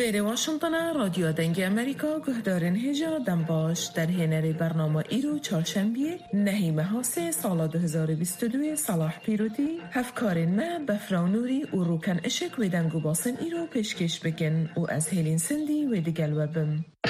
لێرێ واشنطنە رادیۆ دەنگی ئەمریکا گوهدارن هێژا دەمباش دەرهێنەری بەرنامە ئیرۆ چهارشەمبیە نەهی مەهاسێ ساڵا 2022 صلاح پیرۆتی هەفکارên me بەفرانوری û rûken eşek wê deng û basên îro pêşkêş bikin û ez hêlîn sindî wê digel we bim.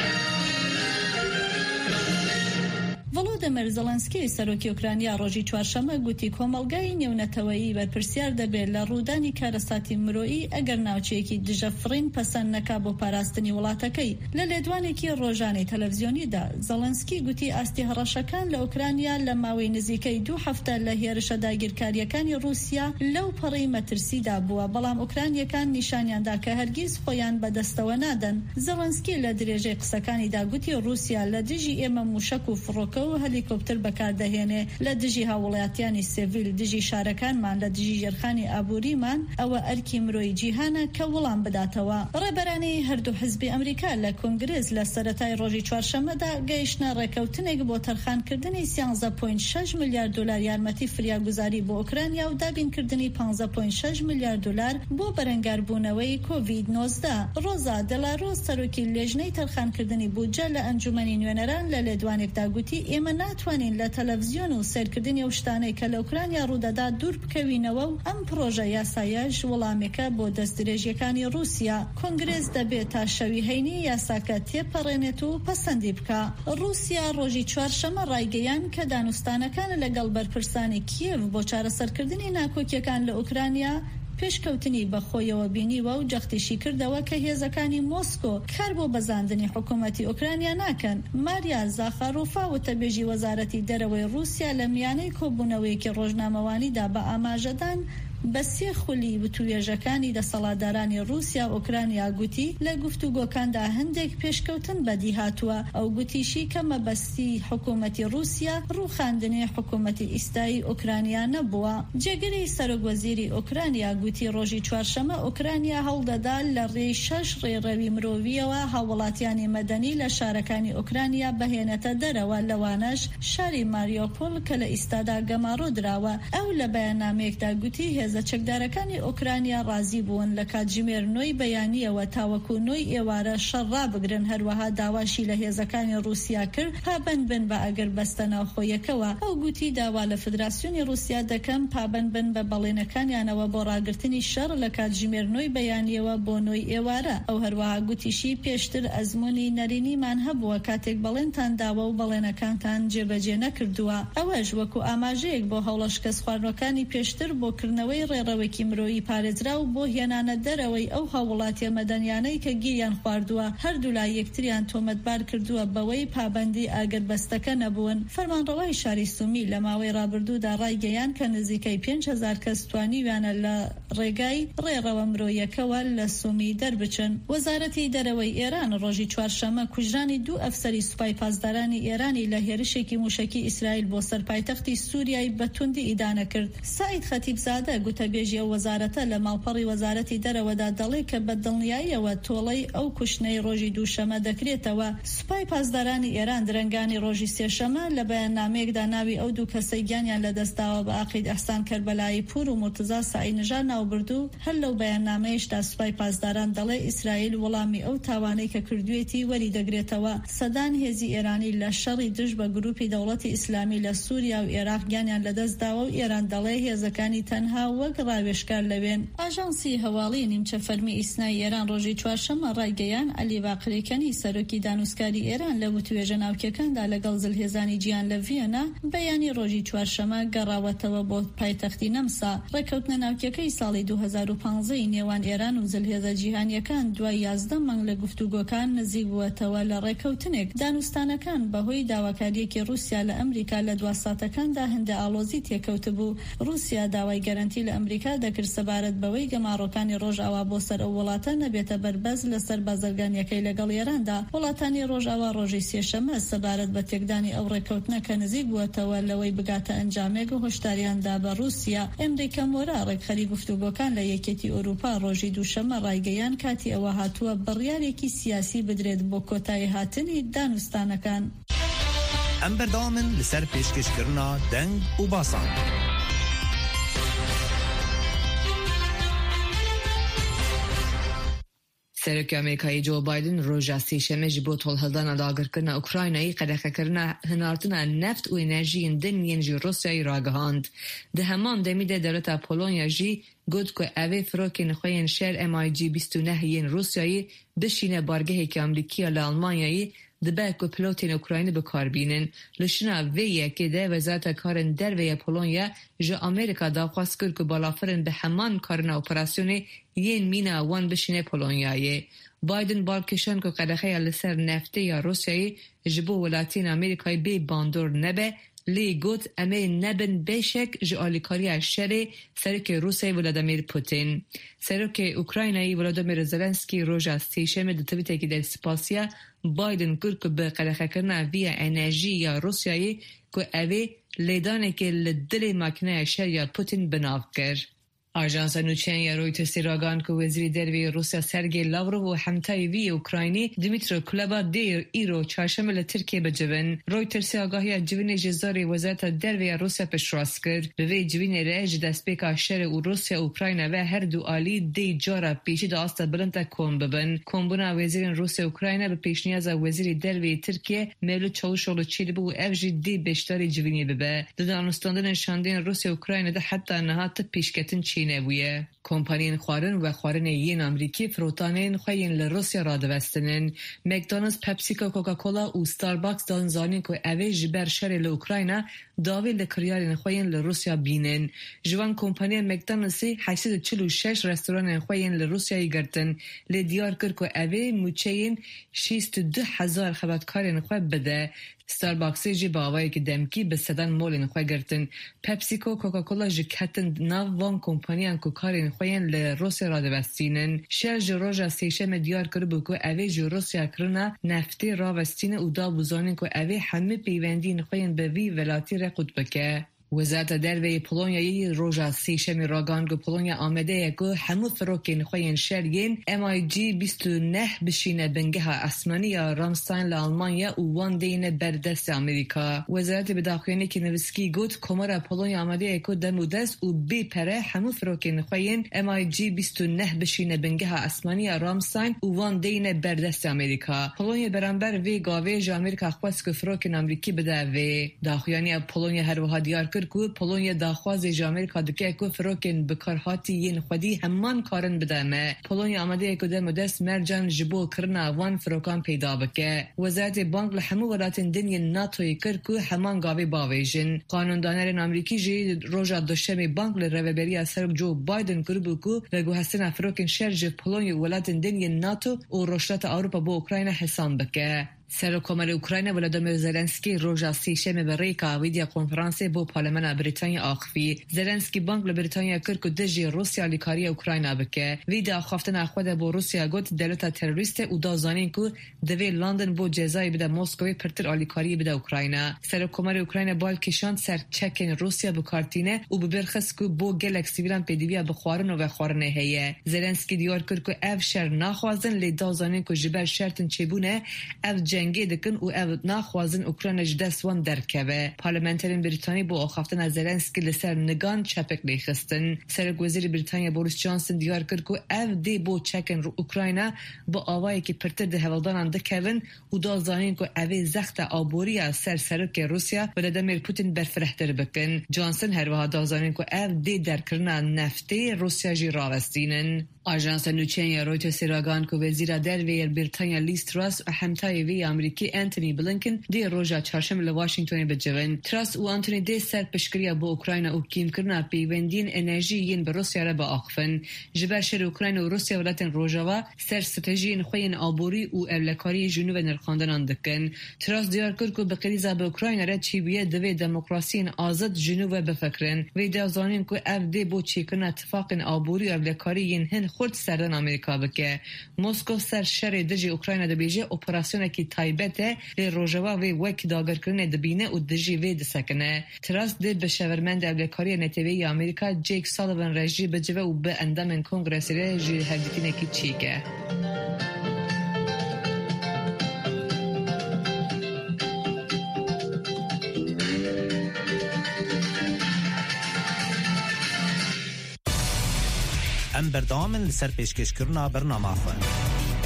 ڤڵۆدیمیر زەلەنسکی سەرۆکی ئوکرانیا ڕۆژی چوارشەممە گوتی کۆمەڵگای نێونەتەوەیی بەرپرسیار دەبێت لە ڕوودانی کارەساتی مرۆیی ئەگەر ناوچەیەکی دژەفڕین پەسەند نەکا بۆ پاراستنی وڵاتەکەی. لە لێدوانێکی ڕۆژانەی تەلەڤیزیۆنیدا زەلەنسکی گوتی ئاستی هەڕەشەکان لە ئوکرانیا لە ماوەی نزیکەی 2 هەفتە لە هێرشە داگیرکاریەکانی رووسیا لەو پەڕی مەترسیدا بووە، بەڵام ئوکرانیەکان نیشانیاندا کە هەرگیز خۆیان بەدەستەوە نادەن. زەلەنسکی لە درێژەی قسەکانیدا گوتی رووسیا لە دژی ئێمە موشک و فڕۆکە و هەلیکۆپتەر بەکاردەهێنێ، لە دژی هاوڵاتیانی سیڤیل، دژی شارەکانمان، لە دژی ژێرخانی ئابووریمان. ئەوە ئەرکی مرۆی جیهانە کە وەڵام بداتەوە. ڕێبەرانی هەردوو حزبی ئەمریکا لە کۆنگرێز لە سەرەتای ڕۆژی چوارشەممەدا گەیشتنە ڕێکەوتنێک بۆ تەرخانکردنی 13.6 میلیارد دلار یارمەتی فریاگوزاری بۆ ئوکرانیا و دابینکردنی 15.6 میلیارد دلار بۆ بەرەنگاربوونەوەی کۆڤید-19. ڕۆزا دەلاڕۆز سەرۆکی لێژنەی تەرخانکردنی بودجە لە ئەنجومەنی نوێنەران لە لێدوانێکدا گوتی ئێمە ناتوانین لە تەلەڤیزیۆن و سەرکردنی ئەو شتانەی کە لە ئوکرانیا ڕوودەدا دوور بکەوینەوە و ئەم پرۆژە یاسایەش وەڵامێکە بۆ دەستدرێژیەکانی رووسیا. کۆنگرێز دەبێت تا شەوی هەینی یاساکە تێپەڕێنێت و پەسەندی بکە. رووسیا ڕۆژی چوارشەممە ڕایگەیان کە دانوستانەکان لەگەڵ بەرپرسانی کیێڤ بۆ چارەسەرکردنی ناکۆکیەکان لە ئوکرانیا پێشکەوتنی بەخۆیەوە بینیوە و جەختیشی کردەوە کە هێزەکانی مۆسکۆ کار بۆ بەزاندنی حکوومەتی ئوکرانیا ناکەن. ماریا زاخاروفا وتەبێژی وەزارەتی دەرەوەی رووسیا لە میانەی کۆبوونەوەیەکی ڕۆژنامەوانیدا بە ئاماژەدان بە سێ خولی وتوێژەکانی دەسەڵاتدارانی رووسیا ئوکرانیا گوتی لە گفتوگۆکاندا هەندێک پێشکەوتن بەدی هاتووە. ئەو گوتیشی کە مەبەستی حکوومەتی رووسیا ڕووخاندنی حکوومەتی ئیستایی ئوکرانیا نەبووە. جێگەری سەرۆکوەزیری ئوکرانیا گوتی ڕۆژی چوارشەممە ئوکرانیا هەوڵدەدا لە ڕێی 6 ڕێڕەوی مرۆڤیەوە هاوڵاتیانی مەدەنی لە شارەکانی ئوکرانیا بەهێنەتە دەرەوە، لەوانەش شاری ماریۆپۆل کە لە ئیستادا گەماڕۆ دراوە. ئەو لە بەیاننامەیەکدا گوتی هێز چەکدارەکانی ئوکرانیا ڕازی بوون لە کاتژمێر 9 بەیانیەوە تاوەکو 9 ئێوارە شەڕ بگرن. هەروەها داواشی لە هێزەکانی رووسیا کرد پابند بن بە ئەگەر بەستە ناوخۆیەکەوە. ئەو گوتی داوا لە فدراسیۆنی رووسیا دەکەم پابند بن بە بەڵێنەکانیانەوە بۆ ڕاگررتنی شەڕ لە کاتژمێر 9 بەیانیەوە بۆ 9 ئێوارە. ئەو هەروەها گوتیشی پێشتر ئەزمموی نەرینیمان هەبووە کاتێک بەڵێنتان داوە و بەڵێنەکانتان جێبەجێ نەکردووە. ئەوەش وەکو ئاماژەیەک بۆ هەوڵە شکەستخواردنەکانی پێشتر بۆ کردنەوەی ڕێڕەوەکی مرۆیی پارێزرا و بۆ هێنانە دەرەوەی ئەو هاوڵاتیە مەدەنیانەی کە گیریان خواردووە. هەردوو لای یەکتریان تۆمەتبار کردووە بەوەی پابەندی ئاگربەستەکە نەبوون. فەرمانڕەوای شاری سومی لە ماوەی ڕابردوودا ڕایگەیان کە نزیکەی 5,000 کەس توانیویانە لە ڕێگای ڕێڕەوە مرۆیەکەوە لە سومی دەربچن. وەزارەتی دەرەوەی ئێران ڕۆژی چوارشەممە کوژرانی 2 ئەفسەری سوپای پاسدارانی ئێرانی لە هێرشێکی موشکی ئیسرائیل بۆ سەرپایتەختی سووریای بەتوندی ئیدانە کرد. سعید خەتیبزادە گوتەبێژی ئەو وەزارەتە لە ماڵپەڕی وەزارەتی دەرەوەدا دەڵێ کە بە دڵنیاییەوە تۆڵەی ئەو کوشتنەی ڕۆژی دووشەمە دەکرێتەوە. سوپای پاسدارانی ئێران درەنگانی ڕۆژی سێشەمە لە بەیاننامەیەکدا ناوی ئەو دوو کەسەی گیانیان لەدەستداوە بە عەقید ئەحسان کەربەلایی پور و مرتزا سعینژار ناوبردوو. هەر لەو بەیاننامەیەشدا سوپای پاسداران دەڵێ ئیسرائیل وەڵامی ئەو تاوانەی کە کردوێتی وەری دەگرێتەوە. سەدان هێزی ئێرانی لە شەڕی دژ بە گروپی دەوڵەتی ئیسلامی لە سووریا و عێراق گیانیان لەدەستداوە و ئێران دەڵێ هێزەکانی تەنها وەک ڕاوێشکار لەوێن. ئاژانسی هەواڵی نیمچە فەرمی ئیسنای ئێران ڕۆژی چوارشەممە ڕایگەیان عەلی باقریکەنی سەرۆکی دانوسکاری ئێران لە وتوێژە ناوکیەکاندا لەگەڵ زلهێزانی جیان لە ڤیەنا بەیانی ڕۆژی چوارشەممە گەڕاوەتەوە بۆ پایتەختی نەمسا. ڕێکەوتنە ناوکیەکەی ساڵی 2015 نێوان ئێران و زلهێزە جیهانیەکان دوای 11 مانگ لە گفتوگۆکان نزیک بووەتەوە. لە ڕێکەوتنێک دانوستانەکان بەهۆی داواکاریەکی رووسیا لە ئەمریکا لە دواساتەکاندا هەندە ئاڵۆزی تێکەوتبوو. رووسیا داوای گەرانتی لە ئەمریکا دەکرد سەبارەت بەوەی گەماڕۆکانی ڕۆژئاوا بۆ سەر ئەو وڵاتە نەبێتە بەربەز لەسەر بازرگانیەکەی لەگەڵ ئێراندا. وڵاتانی ڕۆژئاوا ڕۆژی سێشەممە سەبارەت بە تێکدانی ئەو ڕێکەوتنە کە نزیک بووەتەوە لەوەی بگاتە ئەنجامێک و هۆشداریاندا بە رووسیا. ئەمریکا مۆرا ڕێکخەری گفتوگۆکان لە یەکێتی ئەوروپا ڕۆژی دووشەممە ڕایگەیان کاتی ئەوە هاتووە بڕیارێکی سیاسی بدرێت بۆ کۆتایی هاتنی دانوستانەکان. ئەم بەردەوامن لەسەر پێشکەشکردنا دەنگ و باسان. سرک امریکایی جو بایدن روزا سیشمه جبو طول هلدان داگرکرنا اوکراینایی قدقکرنا هنارتنا نفت و انرژی دنین جی روسیایی راگهاند. ده همان دمیده دولت پولونیا جی گود که اوه فروکین خوین شهر MiG 29 ین روسیایی بشینه بارگه که امریکا لالمانیایی دبه که پلوتین اوکراینی بکار بینن. لشنا ویه که ده وزارت کارن در ویه پولونیا جا امریکا داخواست کرد که بالافرن به همان کارن اپراسیونی ین مینا وان بشینه پولونیایی. بایدن بالکشان که قدخه لسر نفته یا روسیایی جبو ولاتین امریکای بی باندور نبه لی گوت امه نبن بشک جعالیکاری شری سرک روسی ولادیمیر پوتین. سرک اوکراینایی ولادیمیر زلنسکی روژا سیشم دتویته که در سپاسیا بایدن کرد که به قدخه کرنا ویا انرژی یا روسیایی که اوه لیدانه که لدل ماکنه شری پوتین بناو کرد. آژانس نوچین رویترز راگان که وزیر دروی روسیا سرگی لاوروف و همتای وی اوکراینی دیمیترو کلبا دیر ایرو چهارشنبه ترکیه بجوین. رویترز آگاهی جوین جزاری وزارت دروی روسیا پیشراست کرد. به وی جوین رج دستپیکا شر و روسیا اوکراین و هر دو عالی دی جارا پیشی داست بلند کم ببن. کمبونا وزیر روسیا اوکراین به پیشنیاز وزیر دروی ترکیه ملو چاوشولو چید بو افجی دی بیشتری جوینی ببه. دانستاندن شاندین روسیا اوکراین ده حتی نهات پیشکتن چی نبویه. کمپانین خوارن و خوارن یین امریکی فروتانین خوین لروسیا را دوستنن. مکدونالدز، پپسیکو، کوکاکولا و ستارباکس دان زانین که اوه جبر شر لوکراینا داوی لکریارین خوین لروسیا بینن. جوان کمپانی مکدونالدزی 846 رستوران خوین لروسیایی گرتن. لیدیار کرد که اوه موچین 62,000 خدمتکارین خو بده. ستارباکسی جی باوایی که دمکی به صدن مولین خواه گرتن. پپسیکو کوکاکولا جی کتن ناو وان کمپانیان که کارین خوین لروسیا را دوستینن. شل جی روژا سیشم دیار کربو که اوه جی روسیا کرنا نفتی را وستین او دا بوزانین که اوه همه پیوندین خوین به وی ولاتی را قد بکه. وزارت دروی پولونیایی روژا سیشم راگان که پولونیا آمده که همو فروکین خوین شرگین MiG 29 بشینه بنگه اسمانی یا رامستاین لالمانیا و وان دین بردست امریکا. وزارت بداخوینی که نوسکی گوت کمر پولونیا آمده که دمودست و بی پره همو فروکین خوین MiG 29 بشینه بنگه اسمانی یا رامستاین و وان دین بردست امریکا. پولونیا برانبر وی گاوه جا امریکا خواست که فروکین امریکی بده وی. داخوینی پولونیا هر وها دیار کرد که پولونیا داخواز جامریکا دکه که فروکن بکارهاتی ین خودی همان کارن بدمه. پولونیا آمده که دم دست مرجان جبو کرنا وان فروکان پیدا بکه. وزارت بانک لحمو ولاتن دنیا ناتوی کرد که همان گاوی باویجن. قانوندانرین امریکی جی روژا دوشمی بانک لروبری سرک جو بایدن کرد که رگو هستن فروکن شرج پولونیا ولاتن دنیا ناتو و روشلات اروپا با اوکراین حسام بکه. سرکمر اوکراین ولادیمیر زلنسکی روژا سیشم به ریکا ویدیا کنفرانس با پارلمان بریتانیا آخفی. زلنسکی بانک لبریتانیا کرد که دژی روسیا لیکاری اوکراین بکه. ویدیا خوافتن خود با روسیا گفت دولت تروریست او دازانین که دوی لندن با جزای بده مسکوی پرتر آلیکاری بده اوکراین. سرکمر اوکراین بالکشان سر چکن روسیا بکارتینه او ببرخس که با گلک سیویلان پیدویا بخوارن و بخوارنه هیه. زلنسکی دیار کرد که اف شر نخوازن لی دازانین که جبر شرطن چبونه اف جنگی دکن و او نخوازن اوکراین جدست وان درکوه. پارلمانترین بریتانی با آخفتن از زلنسکی لسر نگان چپک لیخستن. سرک وزیر بریتانیا بوریس جانسون دیار کرد که او دی با چکن رو اوکراین با آوایی که پرتر ده هولدانان دکوین و دازانین که اوی زخت آبوری سر سرک روسیا ولادیمیر پوتین برفرهتر بکن. جانسون هر وها دازانین که او دی درکرنا نفتی روسیا جی راوستینن. آژانس نوچین رویترز راگان که وزیر دروی بریتانیا لیز تراس و همتای وی امریکی انتونی بلینکن دی روژا چهارشنبه لواشنگتن بجوین. تراس و انتونی دی سر پشکریا با اوکراین و کیم کرنا پیوندین انرژی ین به روسیا را با آخفن. جبر شر اوکراین و روسیا ولاتن روژاوا سر استراتژی خوین آبوری و اولکاری جنوب نرخاندن دکن. تراس دیار کرد که به قریزا به اوکراین را چیبیه دوی دموکراسی آزاد جنوب بفکرن. وی دازانین که اف دی با چیکن اتفاق آبوری و اولکاری ین هن خود سردن امریکا بکه. مسکو سر شر دژی اوکراین د بیجه اپراسیون کی تایبته لی روژوا وی وک داگر کرنه دبینه و دژی وی دسکنه. تراس د بشورمند اولکاری نتیوی امریکا جیک سالیوان رژی بجوه و به اندام کنگرس رژی هدیتینه کی چیکه. ام بردامن لسر پیشکش کرنا برنامه خواه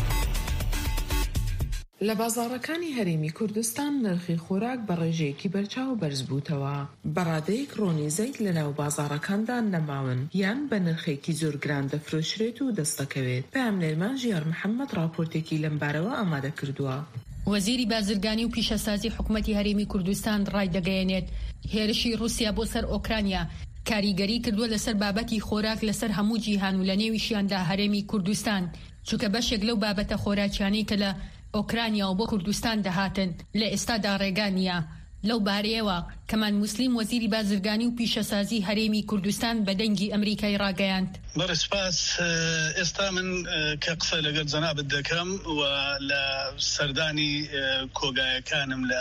لە بازاڕەکانی هەرێمی کوردستان نرخی خۆراک بە ڕێژەیەکی بەرچاو بەرز بووتەوە. بەڕادەیەک ڕۆنی زەیت لە ناو بازاڕەکاندا نەماون یان بە نرخێکی زۆر گران دەفرۆشرێت و دەستەکەوێت. پامنێرمان ژیار محەممەد راپۆرتێکی لەم بارەوە ئامادە کردووە. وەزیری بازرگانی و پیشەسازی حکوومەتی هەرێمی کوردستان ڕای دەگەیەنێت هێرشی رووسیا بۆ سەر ئۆکرانیا کاریگەری کردووە لەسەر بابەتی خۆراک لەسەر هەموو جیهان و لە نێویشیاندا هەرێمی کوردستان، چونکە بەشێک لەو بابەتە خۆراکیانەی کە لە ئۆکرانیا و بۆ کوردستان دەهاتن لە ئێستادا ڕێگانیە. لەو بارەیەوە کەمان موسلیم وەزیری بازرگانی و پیشەسازی هەرێمی کوردستان بە دەنگی ئەمریکای ڕاگەیاند. بەڕسپاس ئێستا من کە قسە لەگەڵ جەنابەت دەکەم و لە سەردانی کۆگایەکانم لە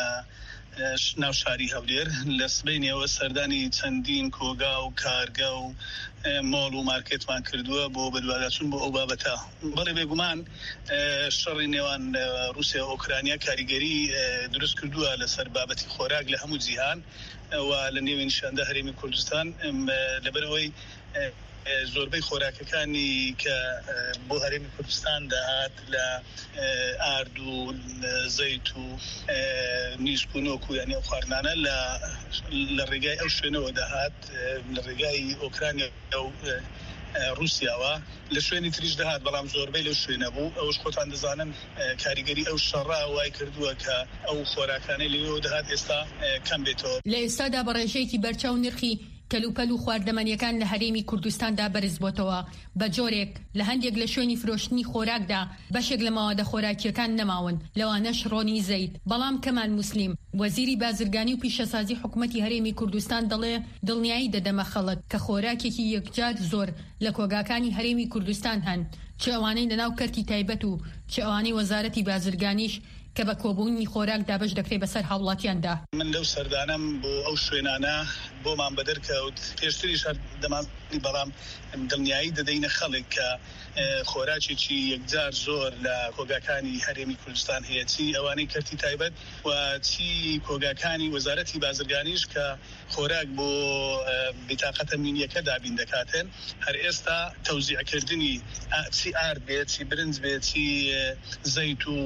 ناو شاری هەولێر لە سبەینەوە سەردانی چەندین کۆگا و کارگە و مۆڵ و مارکێتمان کردووە بۆ بەدواداچوون بۆ ئەو بابەتە. بەڵێ بێگومان شەڕی نێوان رووسیا و ئۆکرانیا کاریگەری دروست کردووە لەسەر بابەتی خۆراک لە هەموو جیهان و لە نێوێنشاندا هەرێمی کوردستان لەبەرەوەی زۆربەی خۆراکەکانی کە بۆ هەرێمی کوردستان داهات لە ئارد و زەیت و نیسک و نۆک و یانی ئەو خواردنانە لە ڕێگای ئەو شوێنەوە داهات لە ڕێگای ئۆکرانیا و رووسیاوە لە شوێنی تریش دەهات، بەڵام زۆربەی لەو شوێنە بوو. ئەوش خۆتان دەزانن کاریگەری ئەو شەڕا وای کردووە کە ئەو خۆراکانەی لەوێ دەهات ئێستا کەم بێتەوە. لە ئێستادا بە ڕێژەیەکی بەرچاو نرخی کەلوپەل و خواردەمەنیەکان لە هەرێمی کوردستاندا بەرز بۆتەوە. بە جۆرێک لە هەندێک لە شوێنی فرۆشتنی خۆراکدا بەشێک لە ماوەدە خۆراکیەکان نەماون، لەوانەش ڕۆنی زەیت. بەڵام کەمان موسلیم وەزیری بازرگانی و پیشەسازی حکوومەتی هەرێمی کوردستان دەڵێ دڵنیایی دەدەمە خەڵک کە خۆراکێکی یەکجار زۆر لە کۆگاکانی هەرێمی کوردستان هەن، چ ئەوانەی لەناو کەرتی تایبەت و چ ئەوانەی وەزارەتی بازرگانیش کە بە کۆبوونی خۆراک دابش دەکرێت بەسەر هاوڵاتیاندا. من لەو سەردانم بۆ ئەو شوێنانە بۆمان بەدەرکەوت پێشتریش دەمانی، بەڵام دڵنیایی دەدەینە خەڵک کە خۆراکێکی یەکجار زۆر لە کۆگاکانی هەرێمی کوردستان هەیە، چی ئەوانەی کەرتی تایبەت و چی کۆگاکانی وەزارەتی بازرگانیش کە خۆراک بۆ بتاقەتە مینیەکە دابین دەکاتن. هەر ئێستا تەوزیعکردنی چی ئارد بێت، چی برنج بێت، چی زەیت و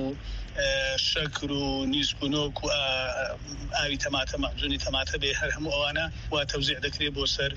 شەکر و نیسک و نۆک و ئاوی تەماتە مەعجونی تەماتە بێ، هەر هەموو ئەوانە وا تەوزیع دەکرێت بۆ سەر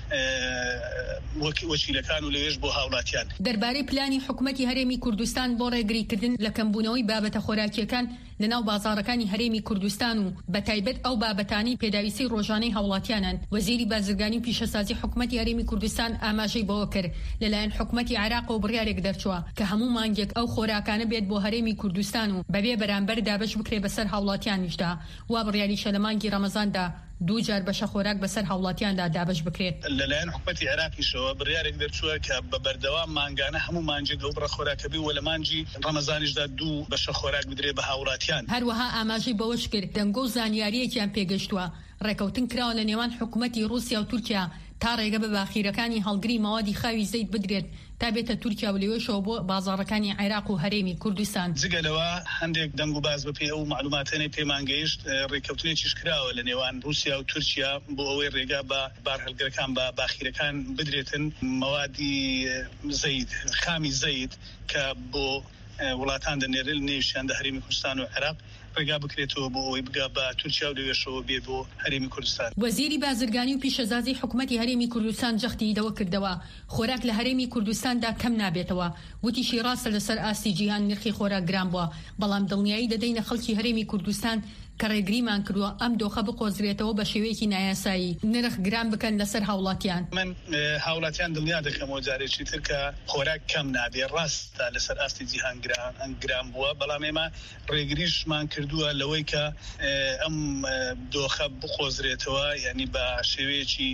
وەکیلەکان و لەوێش بۆ هاوڵاتیان. دەربارەی پلانی حکوومەتی هەرێمی کوردستان بۆ ڕێگریکردن لە کەمبوونەوەی بابەتە خۆراکیەکان لەناو بازاڕەکانی هەرێمی کوردستان و بە تایبەت ئەو بابەتانی پێداویستی ڕۆژانەی هاوڵاتیانن، وەزیری بازرگانی و پیشەسازی حکوومەتی هەرێمی کوردستان ئاماژەی بەوە کرد لەلایەن حکوومەتی عێراق و بڕیارێک دەرچووە کە هەموو مانگێک ئەو خۆراکانە بێت بۆ هەرێمی کوردستان و بەبێ بەرامبەر دابش بکرێ بەسەر هاوڵاتیانیشدا. وا بڕیاریشە لە مانگی ڕەمەزاندا 2 جار بەشە خۆراک بەسەر هاوڵاتیاندا دابش بکرێت. لەلایەن حکوومەتی عێراقیشەوە بڕیارێک دەرچووە کە بە بەردەوام مانگانە هەموو مانجێک ئەو بڕە خۆراکە بی و لە مانجی ڕەمەزانیشدا 2 بەشە خۆراک بدرێ بە هاوڵاتیان. هەروەها ئاماژەی بەوەش کرد دەنگۆ و زانیاریەکیان پێگەشتووە ڕێکەوتن کراوە لە نێوان حکوومەتی رووسیا و تورکیا تا ڕێگە بە باخیرەکانی هەڵگری ماوەدی خاوی زەیت بدرێت تا بێتە تورکیا و لەوێشەوە بۆ بازاڕەکانی عێراق و هەرێمی کوردستان. جگەلەوە هەندێک دەنگ و باز بەپێ ئەو معلوماتانەی پێمان گەیشت ڕێکەوتنێکیش کراوە لە نێوان رووسیا و تورکیا بۆ ئەوەی ڕێگا بە بارهەڵگرەکان بە باخیرەکان بدرێتن مەوادی زەیت خامی زەیت کە بۆ وڵاتان دەنێرن نێوشیان هەرێمی کوردستان و عێراق ڕێگا بکرێتەوە بۆ ئەوەی بگا بە تورکیا و لەوێشەوە بێ بۆ هەرێمی کوردستان. وەزیری بازرگانی و پیشەسازی حکوومەتی هەرێمی کوردستان جەختی دەوە کردەوە خۆراک لە هەرێمی کوردستاندا کەم نابێتەوە. وتیشی ڕاستە لەسەر ئاستی جیهان نرخی خۆراک گران بووە، بەڵام دڵنیایی دەدەینە خەڵکی هەرێمی کوردستان کە ڕێگریمان کردووە ئەم دۆخە بقۆزرێتەوە بە شێوەیەکی نایاسایی نرخ گران بکەن لەسەر هاوڵاتیان. من هاوڵاتیان دڵنیا دەکەمەوە جارێکی تر کە خۆراک کەم نابێ، ڕاستە لەسەر ئاستی جیهان گران بووە، بەڵام ئێمە ڕێگریشمان کردووە لەوەی کە ئەم دۆخە بقۆزرێتەوە، یعنی بە شێوەیەکی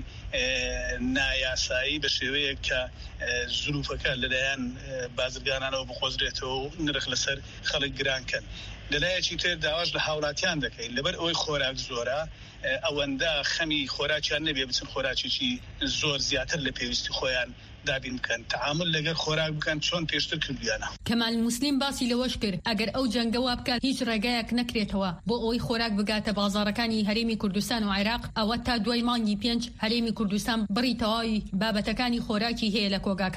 نایاسایی، بە شێوەیە کە زروفەکە لەلایەن بازرگانانەوە بقۆزرێتەوە و نرخ لەسەر خەڵک گرانکەن. لەلایەکی تر داواش لە هاوڵاتیان دەکەین لەبەر ئەوەی خۆراک زۆرە، ئەوەندە خەمی خۆراکیان نەبێ بچن خۆراکێکی زۆر زیاتر لە پێویستی خۆیان دابین بکەن، تعامل لەگەر خۆراک بکەن چۆن پێشتر کردویانە. کەمال موسلیم باسی لەوەش کرد ئەگەر ئەو جەنگەوە بکات هیچ ڕێگایەک نەکرێتەوە بۆ ئەوەی خۆراک بگاتە بازاڕەکانی هەرێمی کوردستان و عێراق، ئەوە تا دوای مانگی 5 هەرێمی کوردستان بڕی تەواوی بابەتەکانی خۆراکی هەیە لە کۆگاکاندا.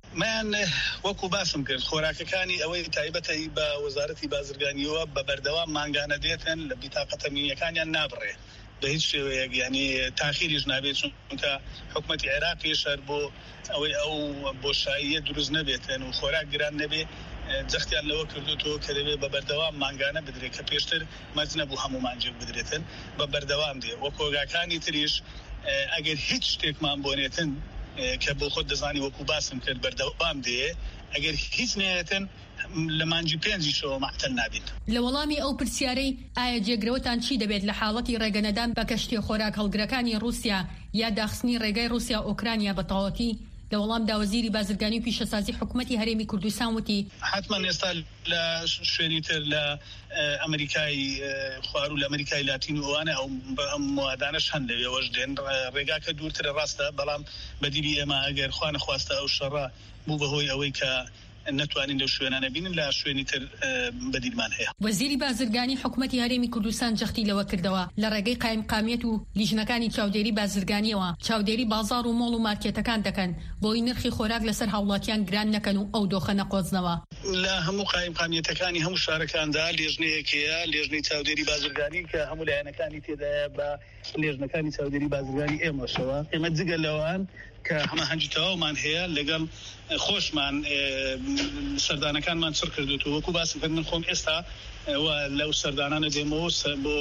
من وەکو باسم کرد خۆراکەکانی ئەوەی تایبەتی بە وەزارەتی بازرگانیەوە بە بەردەوام مانگانە دێتن لە بیتاقەتەمینیەکانیان نابڕێ بە هیچ شێوەیەک یعنی تاخیریش نابێت چونکە حکومەتی عێراقی شەر بۆ ئەوەی ئەو بۆشاییە دروست نەبێتن و خۆراک گران نەبێ جەختیان لەوە کردوتەوە کە دەبێت بە بەردەوام مانگانە بدرێت کە پێشتر مەرج نەبوو هەموو مانجێک بدرێتن بە بەردەوام دێ وە کۆگاکانی تریش ئەگەر هیچ شتێکمان بۆنێتن کە بۆ خۆت دەزانی وەکو باسم کرد بەردەوام دێ ئەگەر هیچ نێتن لە مانجی پێنجیشەوە معتەل نابێت. لە وەڵامی ئەو پرسیارەی ئایا جێگرەوەتان چی دەبێت لە حاڵەتی ڕێگەنەدان بە کەشتی خۆراک هەڵگرەکانی رووسیا یا داخستنی ڕێگای رووسیا ئۆکرانیا بەتەواوەتی لە وەڵامدا وەزیری بازرگانی و پیشەسازی حکوومەتی هەرێمی کوردستان وتی حتما ئێستا لە شوێنی تر لە ئەمریکای خوار و لە ئەمریکای لاتین و ئەوانە ئەو موادانەش هەن لەوێوەش دێن ڕێگاکە دوورترە ڕاستە بەڵام بەدیری ئێمە ئەگەر خوا نەخواستە ئەو شەڕە بوو بەهۆی ئەوەی کە نتوانین لەو شوێنانە بینن لە شوێنی تر بەدیلمان هەیە. وەزیری بازرگانی حکوومەتی هەرێمی کوردستان جەختی لەوە کردەوە لە ڕێگەی قایمقامیەت و لیژنەکانی چاودێری بازرگانیەوە چاودێری بازار و مۆڵ و مارکێتەکان دەکەن بۆی نرخی خۆراک لەسەر هاوڵاتیان گران نەکەن و ئەو دۆخە نەقۆزنەوە. لە هەموو قایمقامیەتەکانی هەموو شارەکاندا لێژنەیەکەیە لێژنەی چاودێری بازرگانی کە هەموو لایەنەکانی تێدایە بە لێژنەکانی چاودێری بازرگانی ئێمەشەوە ئێمە جگە لەوان کە هەمە هەنجی تەواومان هەیە لەگەڵ خۆشمان سەردانەکانمان چڕ کردوتەوە وەکو باسم کرد من خۆم ئێستا لەو سەردانانە دێمەوە بۆ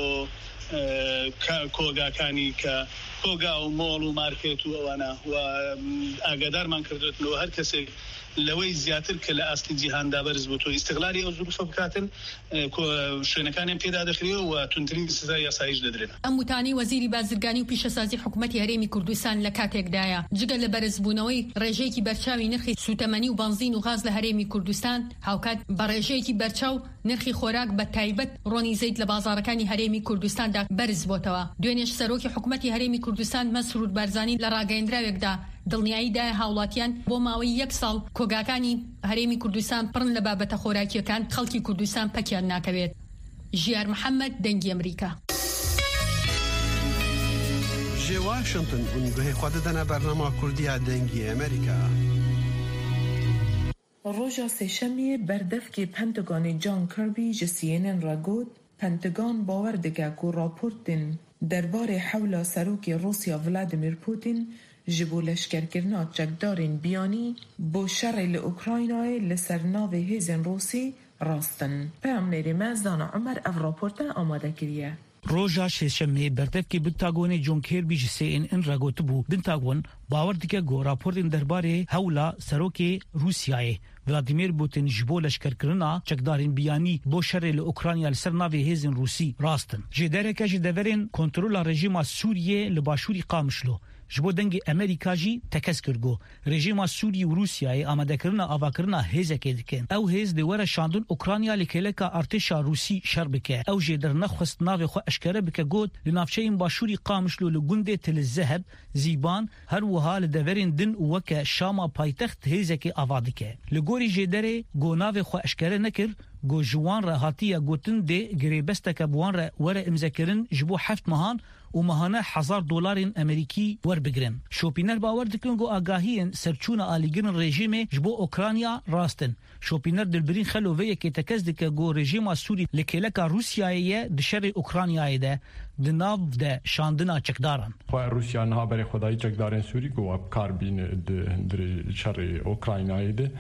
کۆگاکانی کە کۆگا و مۆڵ و مارکێت و ئەوانە و ئاگادارمان کردوتەوە هەر کەسێک لەوەی زیاتر کە لە ئاستی جیهاندا بەرز بووتەوە ئیستیغلالی ئەو زوو بکاتن شوێنەکانیان پێدا دەخرێەوە و تونترین سزای یاساییش دەدرێن. ئەم وتانی وەزیری بازرگانی و پیشەسازی حکوومەتی هەرێمی کوردستان لە کاتێکدایە جگە لە بەرزبوونەوەی ڕێژەیەکی بەرچاوی نرخی سوتەمەنی و بنزین و غاز لە هەرێمی کوردستان هاوکات بە ڕێژەیەکی بەرچاو نرخی خۆراک بە تایبەت ڕۆنی زەید لە بازاڕەکانی هەرێمی کوردستاندا بەرز بۆتەوە. دوێنێش سەرۆکی حکوومەتی هەرێمی کوردستان مەسرور بارزانی لە ڕاگەیەندراوێکدا دڵنیاییدای هاوڵاتیان بۆ ماوەی 1 ساڵ کۆگاکانی هەرێمی کوردستان پڕن لە بابەتە خۆراکیەکان خەڵکی کوردستان پەکیان ناکەوێت. ژیار محەممەد دەنگی ئەمریکا. جێ واشنگتن گوهی خوددەنە بەرنامە کوردیا دەنگی ئەمریکا. ڕۆژە سێشەمێ بەردەفکی پەنتگۆنی جۆن کەربی ji CNN را گوت پەنتگۆن باوەڕ دەکات و راپۆرتên دەربارەی hewla serokê Rûsya Vladimir Putin ji bo leşkerkirina çekdarên biyanî bo şerê li Ukraynayê li ser navê hêzên Rûsî rastin. Peyamnêrê me Zana Umer ev raporta amade kiriye. ڕۆژە شێشەمێ بەردەفکی پەنتاگۆنی جۆن کێربی ji CNN را گوتبوو پەنتاگۆن باوەڕ دکە گۆ راپۆرتên derbarê hewla serokê Rûsyayê Vladimir Putin ji bo leşkerkirina çekdarên biyanî bo şerê li Ukrayna li ser navê hêzên Rûsî rastin. Jêdereke ji deverên kontrola rejîma Sûriyê li başûrî Qamişlo ji bo dengê Amerîka jî tekez kirgo. Rejîma Sûriyê û Rûsyayê amadekirina avakirina hêzekê dikin. Ew hêz dê were şandin Ukrayna li kêleka artêşa Rûsî şer bike. Ew jê dernexwest navê xwe eşkere bike got li navçeyên başûrî Qamişlo li gundê Til Zeheb, Zîban her wiha li deverên din û weke Şama paytext hêzekê ava dike. Li gorî jêderê got navê xwe eşkere nekir got ji wan re hatiye gotin dê girêbesteke bi wan re were imzekirin ji bo 7 mehan û mehane $1000 Amerîkî werbigirin. Şopîner bawer dikin got agahiyên serçûna alîgirên rejîmê ji bo Ukrayna rastin. Şopîner dilbirîn xeloveyekê tekez dike got rejîma Sûrî li kêleka Rûsyayê ye di şerê Ukraynayê de di nav de şandina çekdaran. Rûsya niha berê xwedayî çekdarên Sûrî got karbîne di şerê Ukraynayê de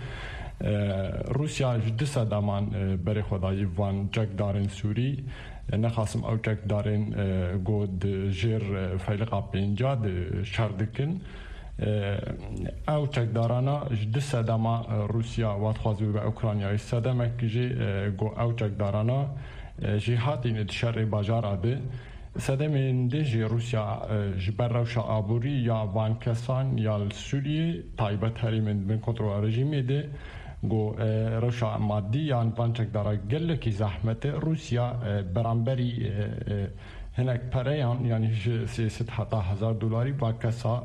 Rûsya ji di sedaman berê xwedayî van çekdarên Sûrî nexasim ew çekdarên got di jêr feyliqa pênca di şer dikin. Ew çekdarana ji di sedema Rûsya wat xwazî be Ukraynayê sedemek jî got ew çekdarana jî hatîne di şerê bajara de sedemên de jî Rûsya ji ber rewşa aborî ya van kesan ya li Sûriyê taybet herîmên bin kontrola rejîmê de got rewşa maddî yan van çekdara gelekî zehmete Rûsya beramberî hinek pereyan yani $300,000 va kesa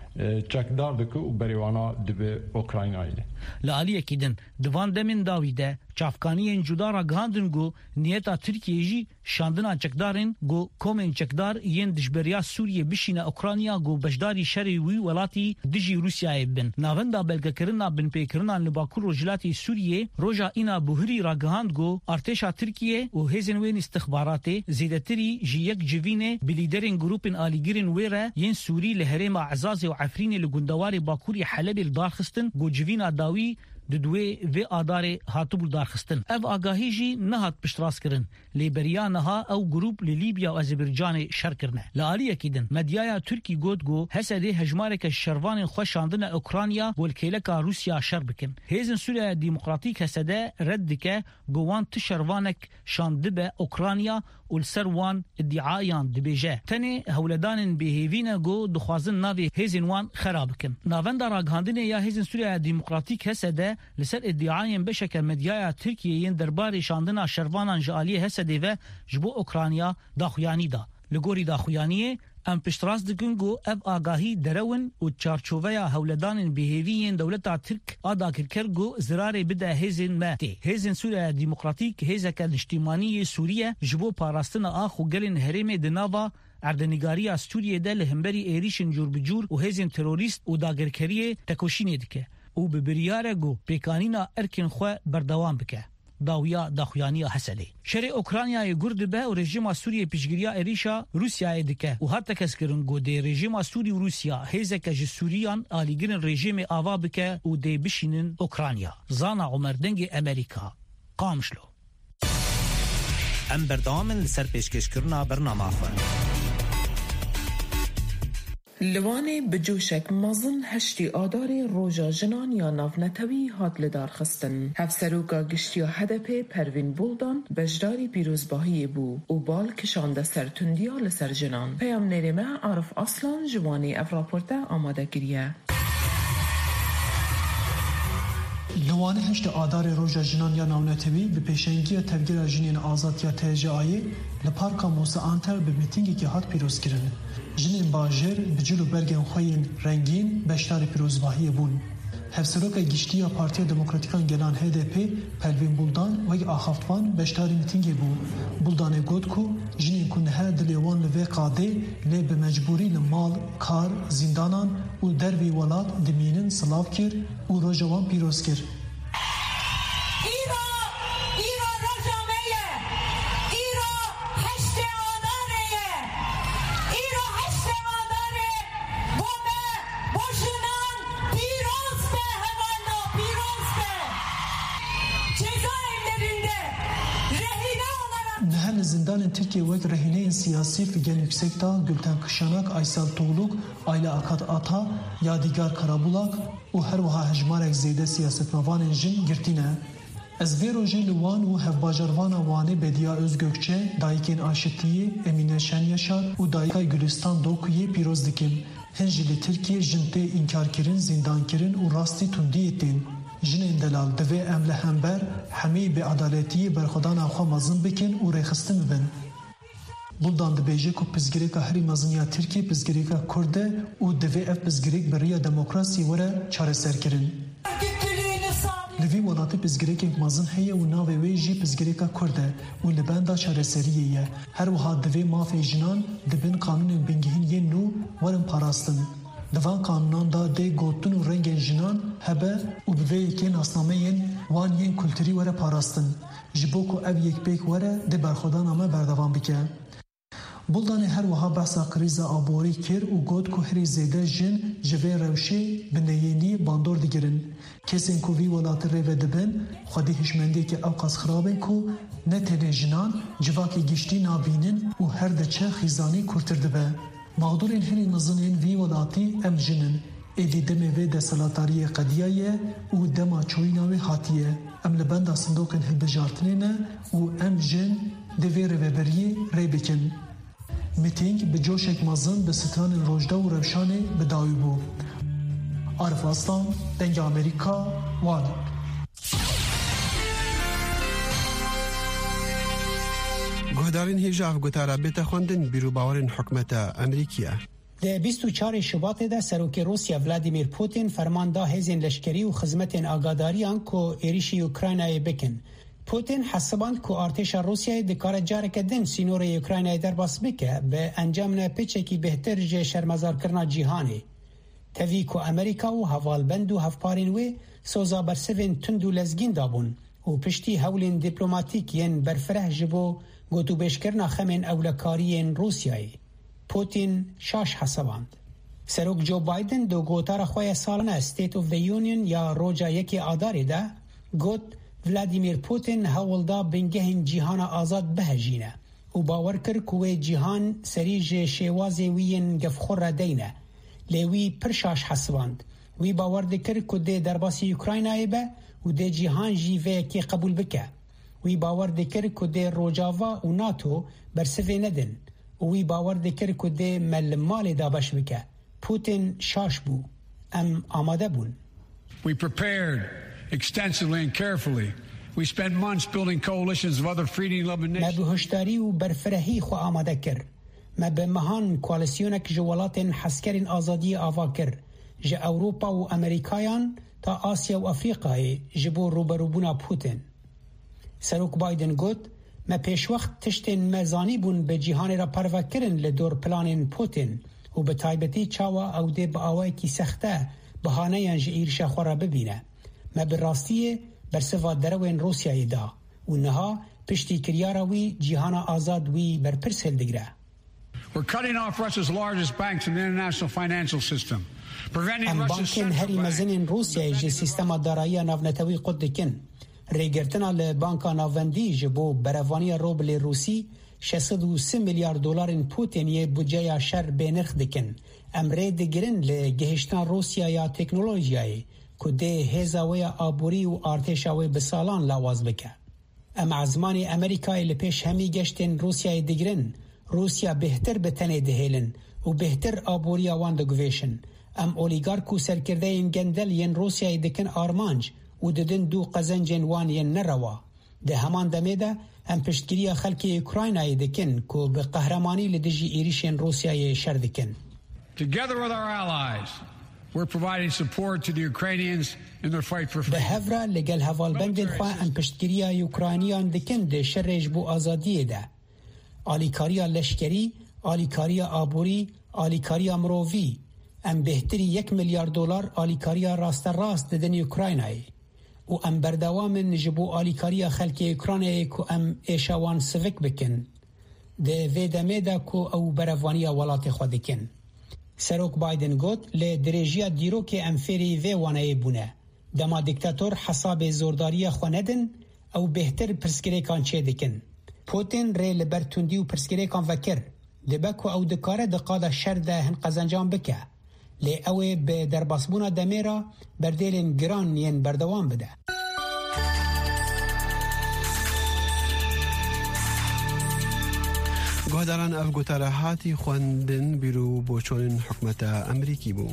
چکدار دکه و بریوانا دبه اوکراینایی لعالیه کدن دوان دمین داویده چافکانی جدا را گاندن گو نیتا ترکیه جی شاندنا چکدارن گو کومن چکدار ین دشبریا سوریه بشینه اوکراینیا گو بشداری شری وی ولاتی دجی روسیای بن ناوندا بلگکرنا بن پیکرنا لباکور رجلاتی سوریه روجا اینا بوهری را گاند گو ارتشا ترکیه و هزن وین استخبارات زیدتری جی یک جوینه بلیدرین گروپن آلیگرین ویره ین سوری لهرم اعزاز و عفرین لگندوار باکوری حلب الدارخستن گو جوینا داوی دوی و آدار هاتبول دارخستن اف آگاهی جی نهات پشتراس کرن لیبریا نها او گروپ لیبیا و آذربایجان شر کرنه لعالیه کیدن مدیایا ترکی گو هسده هجمارک شروان خوشاندن اوکراینیا ولکیلکا روسیا شر بکن هیزن سوریه دموکراتیک هسده رد که گوان تشروانک شاندبه اوکراینیا والسروان ادعایان دبیجه تنی هولدان بهیوین گو دخوازن ناوی هیزن وان خراب کن ناوند راگهاندن یا هیزن سوریه دموکراتیک هسده لسر ادعایم بشکل مدیای ترکیه درباره شاندنا شروانان جالی هسده و جبو اوکراینیا داخویانی دا لگوری داخویانیه ام پشتراس دکنگو اب آگاهی درون و چارچوبیا هولدان بهیوین دولتا ترک آدا کرکرگو زرار بده هیزن ماتی هیزن سوریه دموکراتیک هیزک اجتماعی سوریه جبو پاراستن آخو گلن هرم دناوا اردنگاری سوریه ده لهمبری ایریشن جور بجور و هیزن تروریست و داگرکریه تکوشینه دکه او به بریاره گو پیکانینا ارکن خو بردوام بکه داویا داخویانی حسلی شر اوکراینیا گرد به و رژیم سوریه پیشگیریا ایریشا روسیا دکه و هر تکسکرن گو دی رژیم سوری روسیا هیزک ج سوریان آلیگرن رژیم آوا بکه و دی بشینن اوکراینیا زانا عمر دنگ امریکا قامشلو ام بردامن لسر پیشکش کرنا برنامه خواه لوانه بجوشک مازن هشتی آدار روژا جنان یا نافنتوی هات لدار خستن هفسروگا گشتی و هدپ پروین بولدان بجداری پیروزباهی بو و بال کشانده سرتندیا لسر جنان پیام نرمه عرف اصلا جوانی افراپورته آماده گریه لوانه هشت آدار روژا جنان یا ناونتوی به پیشنگی تفگیر جنین آزاد یا تهجعایی لپارکا موسا آنتر به میتینگی که هات پیروز کرن جنین باجر بجلو برگن خوین رنگین بشتار پیروزباهی بون هفسروک گشتی یا پارتی دموکراتیکان گلان HDP پلوین بولدان و آخافتوان بشتاری میتینگی بو بولدان گود کو جنین کنه دلیوان لوی قاده لی به مجبوری لمال کار زندانان و دروی ولاد دمینن سلاف کر و روژوان پیروز کر زندان ترکیه وک رهینه سیاسی فیگن یکسکتا گلتن کشانک آیسال توغلوک آیلا اکاد آتا یادیگار کرابولاک و هر وها هجمارک زیده سیاستموان جن گرتینه از وی روژه لوان و هفباجروان وانه بدیا özgökçe دایکین آشتیه امینه شنیشار و دایکای گلستان دوکویه پیروز دکیم هنجلی ترکیه جنته انکار کرن زندان کرن و راستی تندی ettin جنین دلال دوی امل همبر همی به عدالتی برخودان آخوا مزن بکن و ریخستن ببن. بلدان دبیجه که پزگریک هری مزنیا ترکی پزگریک کرده و دوی اف پزگریک بریا دموکراسی وره چاره سر کرن. لوی ولاتی پزگریک مزن هیه و ناوی ویجی پزگریک کرده و لبندا چاره سریه هر وها دوی مافی جنان دبن قانون بنگهین یه نو ورن پاراستن. دوان قانونان دا دی گوتن و رنگ جنان هبه و به یکین اسنامه وان ین کلتوری وره پاراستن جبو کو او یک پیک وره دی برخودان اما بردوان بکه بلدان هر وها بحثا قریزا آبوری کر و گوت کو هری زیده جن جوه روشی بنیینی باندور دیگرن کسین کو وی ولات ریوه دبن خودی هشمندی که اوقاس خرابن کو نتنه جنان جواکی گشتی نابینن و هر دچه خیزانی کرتر دبه مغدورین هری نزنین وی ولاتی ام جنن ایدی دمه وی دسالاتاری قدیایه و دما چویناوی هاتیه ام لبندا صندوقن هلبجارتنینه و ام جن دوی روبریه ری بکن میتینگ به جوشک مزن به ستران روجده و روشانه بداوی بو عارف اسلام دنگ امریکا وانه گهدارین هیجاف گوتارا بیت خوندن بیرو باورین حکمت امریکیه د 24 شباط ده سروک روسیا ولادیمیر پوتین فرمان دا هزین لشکری و خدمت آگاداریان کو ایریشی اوکراینای بکن. پوتین حساباند کو ارتش روسیای دکار جارک دن سینور اوکراینای در باس بکه به انجام نه پیچکی بهتر ج شرمزار کرنا جهانی. توی کو امریکا و حوالبند و هفپارین و سوزا بر سوین تندو لزگین دابون و پشتی هولین دیپلماتیک ین برفره جبو گوتو بشکرنا خمین اولکارین روسیای. پوتین شاش حساباند. سروک جو بایدن دو گوتار خواه سالانه استیت اف دی یونین یا روجا یکی آداری ده گوت ولادیمیر پوتین هولدا بنگهین جیهان آزاد بهجینه و باور کر کوی جیهان سریج شیوازی وین گفخور را دینه لیوی پرشاش حساباند وی باور دکر که ده درباسی اوکراینای به و ده جیهان جیوه کی قبول بکه وی باور دکر که ده روجاوا و ناتو برسوه ندن وی باور دکر که ده ملمال دابش بکه. پوتین شاش بو ام آماده بون. We prepared extensively and carefully. We spent months building coalitions of other freedom-loving nations. ما بهشداری و برفرهی خو آماده کر. ما به مهان کوالسیونک جوالات حسکرین آزادی آوا کر. ج اوروپا و امریکایان تا آسیا و افریقای جبو روبروبونا پوتین. سروک بایدن گوت ما پیش وقت تشتین مزانی بون به جهان را پروکرن لدور پلان پوتین و به تایبتی چاوا او ده با آوائی کی سخته بهانه ینج ایرش خورا ببینه. ما براستی برسوا دروین روسیای دا و نها پشتی کریاراوی جهان آزاد وی برپرس هلدگره. We're cutting off Russia's largest banks in the international financial system. ام بانکین هری مزنین روسیای جی سیستم دارایی ناونتوی قد دکن. ریگرتنا لبانکا ناوندی جبو بروانی روبل روسی 603 میلیارد دلار پوتینی بودجه شر بینرخ دکن. امره دگرن لگهشتان روسیا یا تکنولوژیای که ده هزاوی آبوری و ارتشاوی بسالان لاواز بکه. ام عزمان امریکای لپیش همی گشتن روسیای دگرن. روسیا بهتر بتنه دهیلن و بهتر آبوری آوان دگویشن. ام اولیگارکو سرکرده این گندل ین روسیای دکن آرمانج و ددن دو قزنجن وان ین نروا. ده همان دمیده ام پشتگیری خلکی اوکراینای دکن که به قهرمانی لدجی ایریشن روسیای شر دکن. Together with our allies, we're providing support to the Ukrainians in their fight for freedom. به هفرا لگل هوالبند خواه ام پشتگیری اوکراینیان دکن ده شرش بو آزادی ده. آلیکاری لشکری، آلیکاری آبوری، آلیکاری مرووی. ام بهتری 1 میلیارد دلار آلیکاری راست ددن اوکراینای. و ام بردوام نجبو آلیکاری خلکی اوکراینای که ام ایشاوان سوک بکن. ده ویدمه ده که او بروانی ولات خود دکن. سروک بایدن گوت لدرجه دیرو که امفری و وانه بونه. دما دیکتاتور حساب زورداری خواندن او بهتر پرسکری کان چه دکن. پوتین ری لبرتوندی و پرسکری کان وکر. دبکو او دکاره دقاده شر ده هن قزنجان بکه. لی اوه به درباسبونا دمیرا بردیلین گران ین بردوان بده. گهداران افگوتاره هاتی خواندن بیرو بوچون حکمت امریکی بو.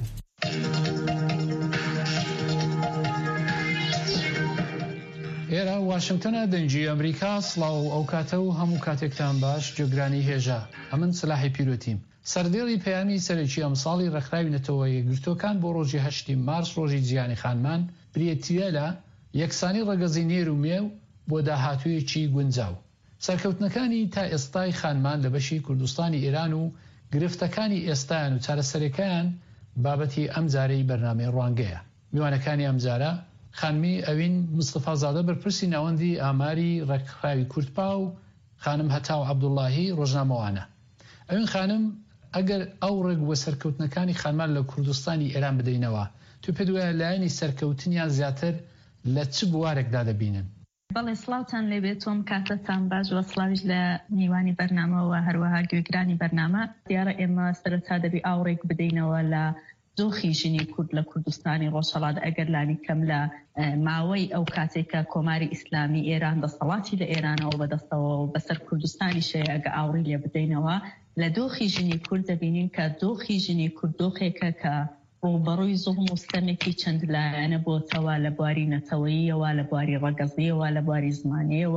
ئێرە واشنگتنە دەنجی ئەمریکا سڵاو ئەو کاتە و هەموو کاتێکتان باش جێگرانی هێژە ئەمن سلاحی پیرۆتیم سەردێڵی پەیامی سەرەکی ئەمساڵی ڕێکخراوی نەتەوە یەکگرتوەکان بۆ ڕۆژی 8 مارس ڕۆژی جیهانی خانمان برێتیە لە یەکسانی ڕەگەزی نێر و مێو بۆ داهاتوویەکی گونجاو سەرکەوتنەکانی تا ئێستای خانمان لە بەشی کوردستانی ئێران و گرفتەکانی ئێستایان و چارەسەرەکەیان بابەتی ئەم جارەی بەرنامەی ڕوانگەیە میوانەکانی ئەم جارە خانمی ئەوین مستەفا زادە بەرپرسی ناوەندی ئاماری ڕێکخراوی کورتپا و خانم هەتاو عەبدوڵڵاهی ڕۆژنامەوانە ئەوین خانم ئەگەر ئەو ڕێک وە سەرکەوتنەکانی خانمان لە کوردستانی ئێران بدەینەوە تو پێت وایە لایەنی سەرکەوتنیان زیاتر لە چ بوارێکدا دەبینن بەڵێ سڵاوتان لێبێت تۆم کاتتان باش وە سڵاویش لە میوانی بەرنامەوە هەروەها گوێگرانی بەرنامە دیارە ئێمە سەرەتا دەبی ئاوڕێک بدەینەوە لە دۆخی ژنی کورد لە کوردستانی ڕۆژهەڵات ئەگەر لانی کەم لە ماوەی ئەو کاتێکە کۆماری ئیسلامی ئێران دەسەڵاتی لە ئێرانەوە بەدەستەوە و بەسەر کوردستانی شەیە ئەگە ئاوڕی لێ بدەینەوە لە دۆخی ژنی کورد دەبینین کە دۆخی ژنی کورد دۆخێکە کە ڕوبەڕووی زوڵم و ستەمێکی چەند لایەنە بۆتەوە لە بواری نەتەوەییەوە لە بواری ڕەگەزیەوە لە بواری زمانیەوە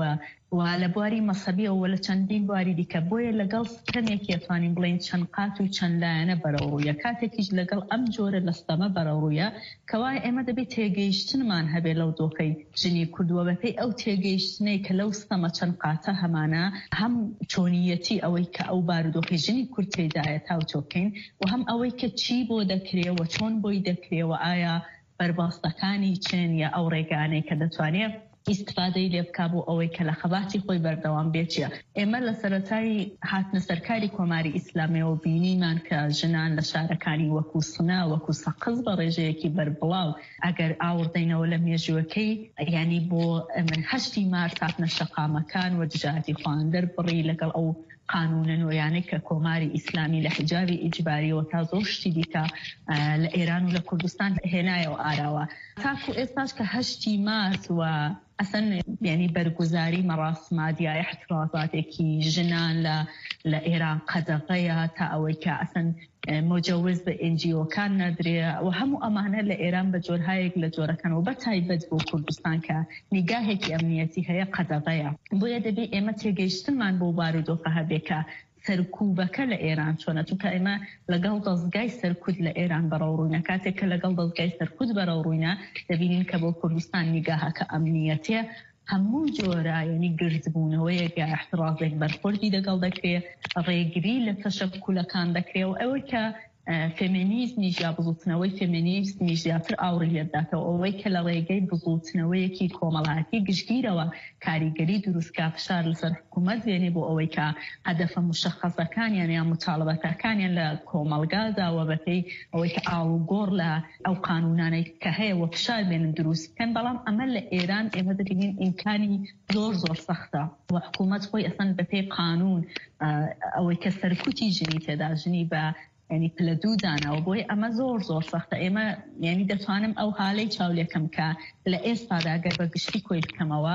و لە بواری مەسەبیەوە لە چەندین بواری دیکە بۆیە لەگەڵ کەمێکی ئەتوانین بڵین چەند قات و چەند لایەنە بەرەوڕوویە کاتێکیش لەگەڵ ئەم جۆرە لەستەمە بەرەوڕوویە کەوای ئێمە دەبێت تێگەیشتنمان هەبێت لەو دۆکەی ژنی کوردووە بەپێی ئەو تێگەیشتنەی کە لەو ستەمە چەند قاتە هەمانە هەم چۆنیەتی ئەوەی کە ئەو بارودۆخی ژنی کورد تێدایە تاوتۆکەین و هەم ئەوەی کە چی بۆ دەکرێەوە چۆن بۆی دەکرێەوە ئایا بەرباستەکانی چێن یا ئەو ڕێگانەی کە دەتوانێت ئیستفادەی لێ بکا بۆ ئەوەی کە لە خەباتی خۆی بەردەوام بێتیە ئێمە لە سەرەتایی هاتنە سەرکاری کۆماری ئیسلامیەوە بینیمان کە ژنان لە شارەکانی وەکو سنا وەکو سەقز بە ڕێژەیەکی بەربڵاو ئەگەر ئاوردەینەوە لە مێژوەکەی ینی بۆ من 8 مارس هاتنە شەقامەکان و دژاتی خواندەر بڕی لەگەڵ ئەو قانونە نوێیانەی کە کۆماری ئیسلامی لە حجابی ئیجباریەوە تا زۆر شتی دیکە لە ئێران و لە کوردستان هێنایەوە ئاراوە تاکو ئێستاش کە 8 مارس و ئەسەن یعنی بەرگوزاری مەڕاسمە دیایە احترازاتێکی ژنان لە ئێران قەدەغەیە تا ئەوەی کە ئەسەن مجوز بە NGO-کان نەدرێ و هەموو ئەمانە لە ئێران بە جۆرهایەک لە جۆرەکەنەوە بە تایبەت بۆ کوردستان کە نیگاهێکی ئەمنیەتی هەیە قەدەغەیە بۆیە دەبێت ئێمە تێگەیشتنمان بۆ بارودۆخە هەبێکە سەرکوبەکە لە ئێران چۆنە چونکە ئێمە لەگەڵ دەستگای سەرکوت لە ئێران بەڕەوڕووینە کاتێک کە لەگەڵ دەستگای سەرکوت بەڕەوڕووینە دەبینین کە بۆ کوردستان نیگاهەکە ئەمنیەتێ هەموو جۆرە یعنی گرتبوونەوەیەک یا احترازێک بەرخوردی دەگەڵ دەکرێت ڕێگری لە تەشەککولەکان دەکرێت و ئەوەی کە فێمینیزمی یا بزوتنەوەی فێمینیزمی زیاتر ئاوڕی لێداتەوە ئەوەی کە لە ڕێگەی بزوتنەوەیەکی کۆمەڵایەتی گشتگیرەوە کاریگەری دروستکە فشار لەسەر حکوومەت وێنێ بۆ ئەوەی کە هەدەفە مشەخەسەکانیان یان متاڵبەتەکانیان لە کۆمەلگاداوە بەپێی ئەوەی کە ئاڵوگۆڕ لە ئەو قانونانەی کە هەیە و فشار بێنن دروست بکەن بەڵام ئەمە لە ئێران ئێمە دەبینین ئیمکانی زۆر سەختە و حکوومەت خۆی ئەسەن بەپێی قانون ئەوەی کە سەرکوتی ژنی تێدا ژنی بە ینی پلە دوودانەوە بۆی ئەمە زۆر سەختە ئێمە ینی دەتوانم ئەو حالەی چاولێکم کە لە ئێستادا گەر بە گشتی کۆی بکەمەوە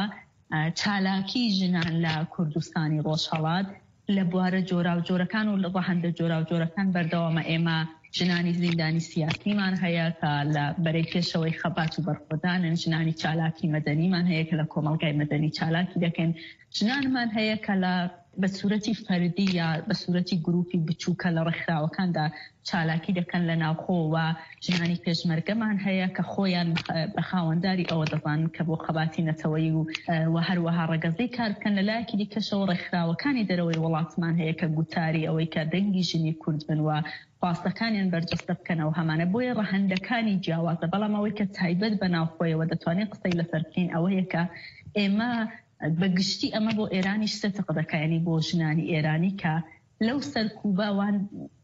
چالاکی ژنان لە کوردستانی ڕۆژهەڵات لە بوارە جۆرا و جۆرەکان و لە ڕەهەندە جۆرا و جۆرەکان بەردەوامە ئێمە ژنانی زیندانی سیاسیمان هەیە کە لە بەرەی پێشەوەی خەبات و بەرخۆدانن ژنانی چالاکی مەدەنیمان هەیە کە لە کۆمەلگای مەدەنی چالاکی دەکەن ژنانمان هەیە کە لە بە سوورەتی فەردی یا بە سوورەتی گروپی بچووکە لە ڕێکخراوەکاندا چالاکی دەکەن لە ناوخۆوە ژنانی پێشمەرگەمان هەیە کە خۆیان بە خاوەنداری ئەوە دەزانن کە بۆ خەباتی نەتەوەی و هەروەها ڕەگەزەی کار بکەن لە لایەکی دیکەشەوە ڕێکخراوەکانی دەرەوەی وڵاتمان هەیە کە گوتاری ئەوەی کە دەنگی ژنی کورد بن و خواستەکانیان بەرجەستە بکەنەوە هەمانە بۆیە ڕەهەندەکانی جیاوازە بەڵام ئەوەی کە تایبەت بە ناوخۆیەوە دەتوانێت قسەی لەسەر بکەین ئەوەیە کە ئێمە بەگشتی ئەمە بۆ ئێرانیش سەتق دەکەینی بۆ ژنانی ئێرانی کە لەو سەرکوباوان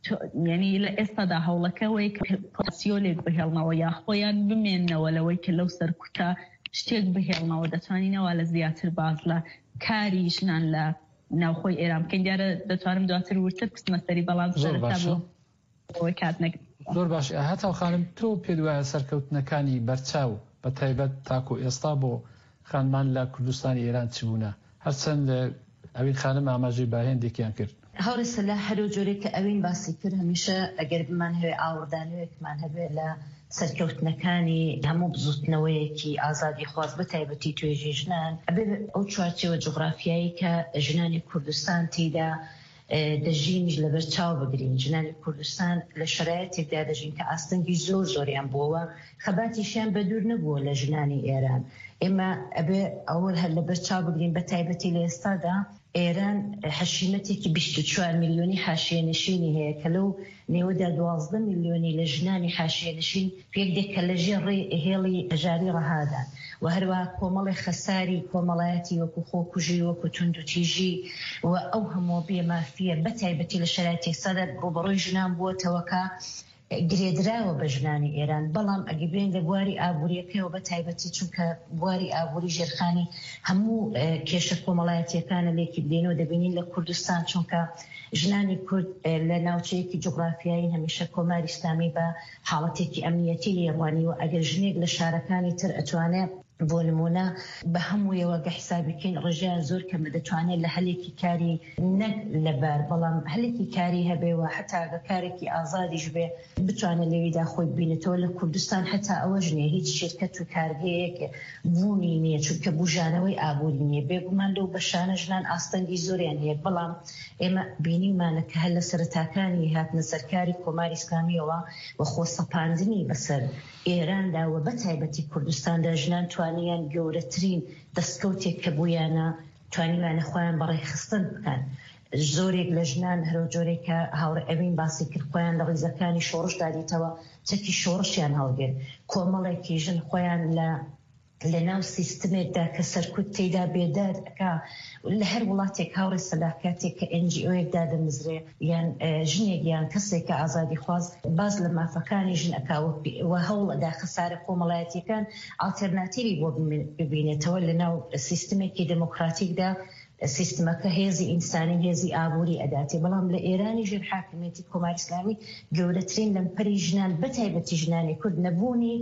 ینی لە ئێستادا هەوڵەکەوەی پاسیۆلێک بهێڵنەوە یا خۆیان بمێننەوە لەوەی کە لەو سەرکوتە شتێک بهێڵنەوە دەتوانینەوە لە زیاتر باز لە کاری ژنان لە ناوخۆی ئێران بکەین دیارە دەتوانم دواتر ورتر بستمە سەری بەڵام سەرەتا بۆ ئەوەی کات نەگرێت زۆر باش هەتاو خانم تۆ پێت وایە سەرکەوتنەکانی بەرچاو بە تایبەت تاکو ئێستا بۆ خانمان لە کوردستانی ئێران چ بوونە هەرچەند ئەوین خانم ئاماژەی باهێندێکیان کرد هەورەسە لە هەرو جۆرێک کە ئەوین باسی کرد هەمیشە ئەگەر بمان هەوێ ئاوردانوێکمان هەبێت لە سەرکەوتنەکانی هەموو بزوتنەوەیەکی ئازادی خواست بە تایبەتی توێژی ژنان ئەبێ ئەو چوارچێوە جوغرافیایی کە ژنانی کوردستان تێدا دەژینیش لەبەر چاو بگرین ژنانی کوردستان لە شرایەتێکدا دەژین کە ئاستەنگی زۆریان بووە خەباتیشیان بە دوور نەبووە لە ژنانی ئێران ئێمە ئەبێ ئەوەل هەر لەبەر چاو بگرین بە تایبەتی لە ئێستادا ئێران حەشیمەتێکی 24 میلیۆنی حاشیەنشینی هەیە کە لەو نێوەدا 12 میلیۆنی لە ژنانی حاشیەنشین پێک دێک کە لە ژێر هێڵی هەژاری ڕەهادان و هەروە کۆمەڵی خەساری کۆمەڵایەتی وەکو خۆکوژی وەکو توندوتیژی و ئەو هەموو بێمافیە بە تایبەتی لە شەرایەتی سەدە ڕوبەڕۆی ژنان بووەتەوەکە گرێدراوە بە ژنانی ئێران بەڵام ئەگەبێن لە بواری ئابوووریەکەیەوە بە تایبەتی چونکە بواری ئابووری ژێرخانی هەموو کێشە کۆمەڵایەتیەکانە لێکی بدێنەوە دەبینین لە کوردستان چونکە ژنانی کورد لە ناوچەیەکی جوغرافیایی هەمیشە کۆماری ئیسلامی بە حاڵەتێکی ئەمنیەتی لێڕوانی و ئەگەر ژنێک لە شارەکانی تر ئەتوانێت بۆ نمونە بە هەموویەوەگە حسابیکەین ڕژیان زۆر کەمە دەتوانێت لە هەلێکی کاری نەک لەبار بەڵام هەلێکی کاری هەبێەوە حتاگە کارێکی ئازادیش بێ بتوانێت لەویدا خۆی بینێتەوە لە کوردستان هەتا ئەوەش نیە هیچ شرکەت و کارگەیەک بوونی نییە چونکە بژانەوەی ئابووری نییە بێگومان لەو بەشانە ژنان ئاستەنگی زۆریان هەیە بەڵام ئێمە بینیمانە کە هەر لە سەرەتاکانی هاتنە سەرکاری کۆماری ئیسلامیەوە و خۆسەپاندنی بەسەر ئێراندا و بەتایبەتی کوردستاندا ژنان توانیان گەورەترین دەستکەوتێک کە بوویانە توانیمانە خۆیان بەڕێخستن بکەن. زۆرێک لە ژنان هەرو جۆرێک کە هاوڕێ ئەوین باسی کرد خۆیان لە ڕیزەکانی شۆڕش دادیتەوە چەکی شۆڕشیان هەڵگرت کۆمەڵێکی ژن خۆیان لە ناو سیستمێکدا کە سەرکوت تێدا بێداد ئەکا لە هەر وڵاتێک هاوڕێ سەلاحکاتێک کە NGO-یەکدا دەمزرێ یان ژنێک یان کەسێک کە ئازادی خواز باز لە مافەکانی ژن ئەکاوە هەوڵ ئەدا خەسارە کۆمەڵایەتیەکان ئالتەرناتیوی بۆ ببینێتەوە لە ناو سیستمێکی دموکراتیکدا سیستمەکە هێزی ئینسانی هێزی ئابووری ئەداتێ بەڵام لە ئێرانی ژێر حاکمیەتی کۆماری ئیسلامی گەورەترین لەمپەری ژنان بەتایبەتی ژنانی کورد نەبوونی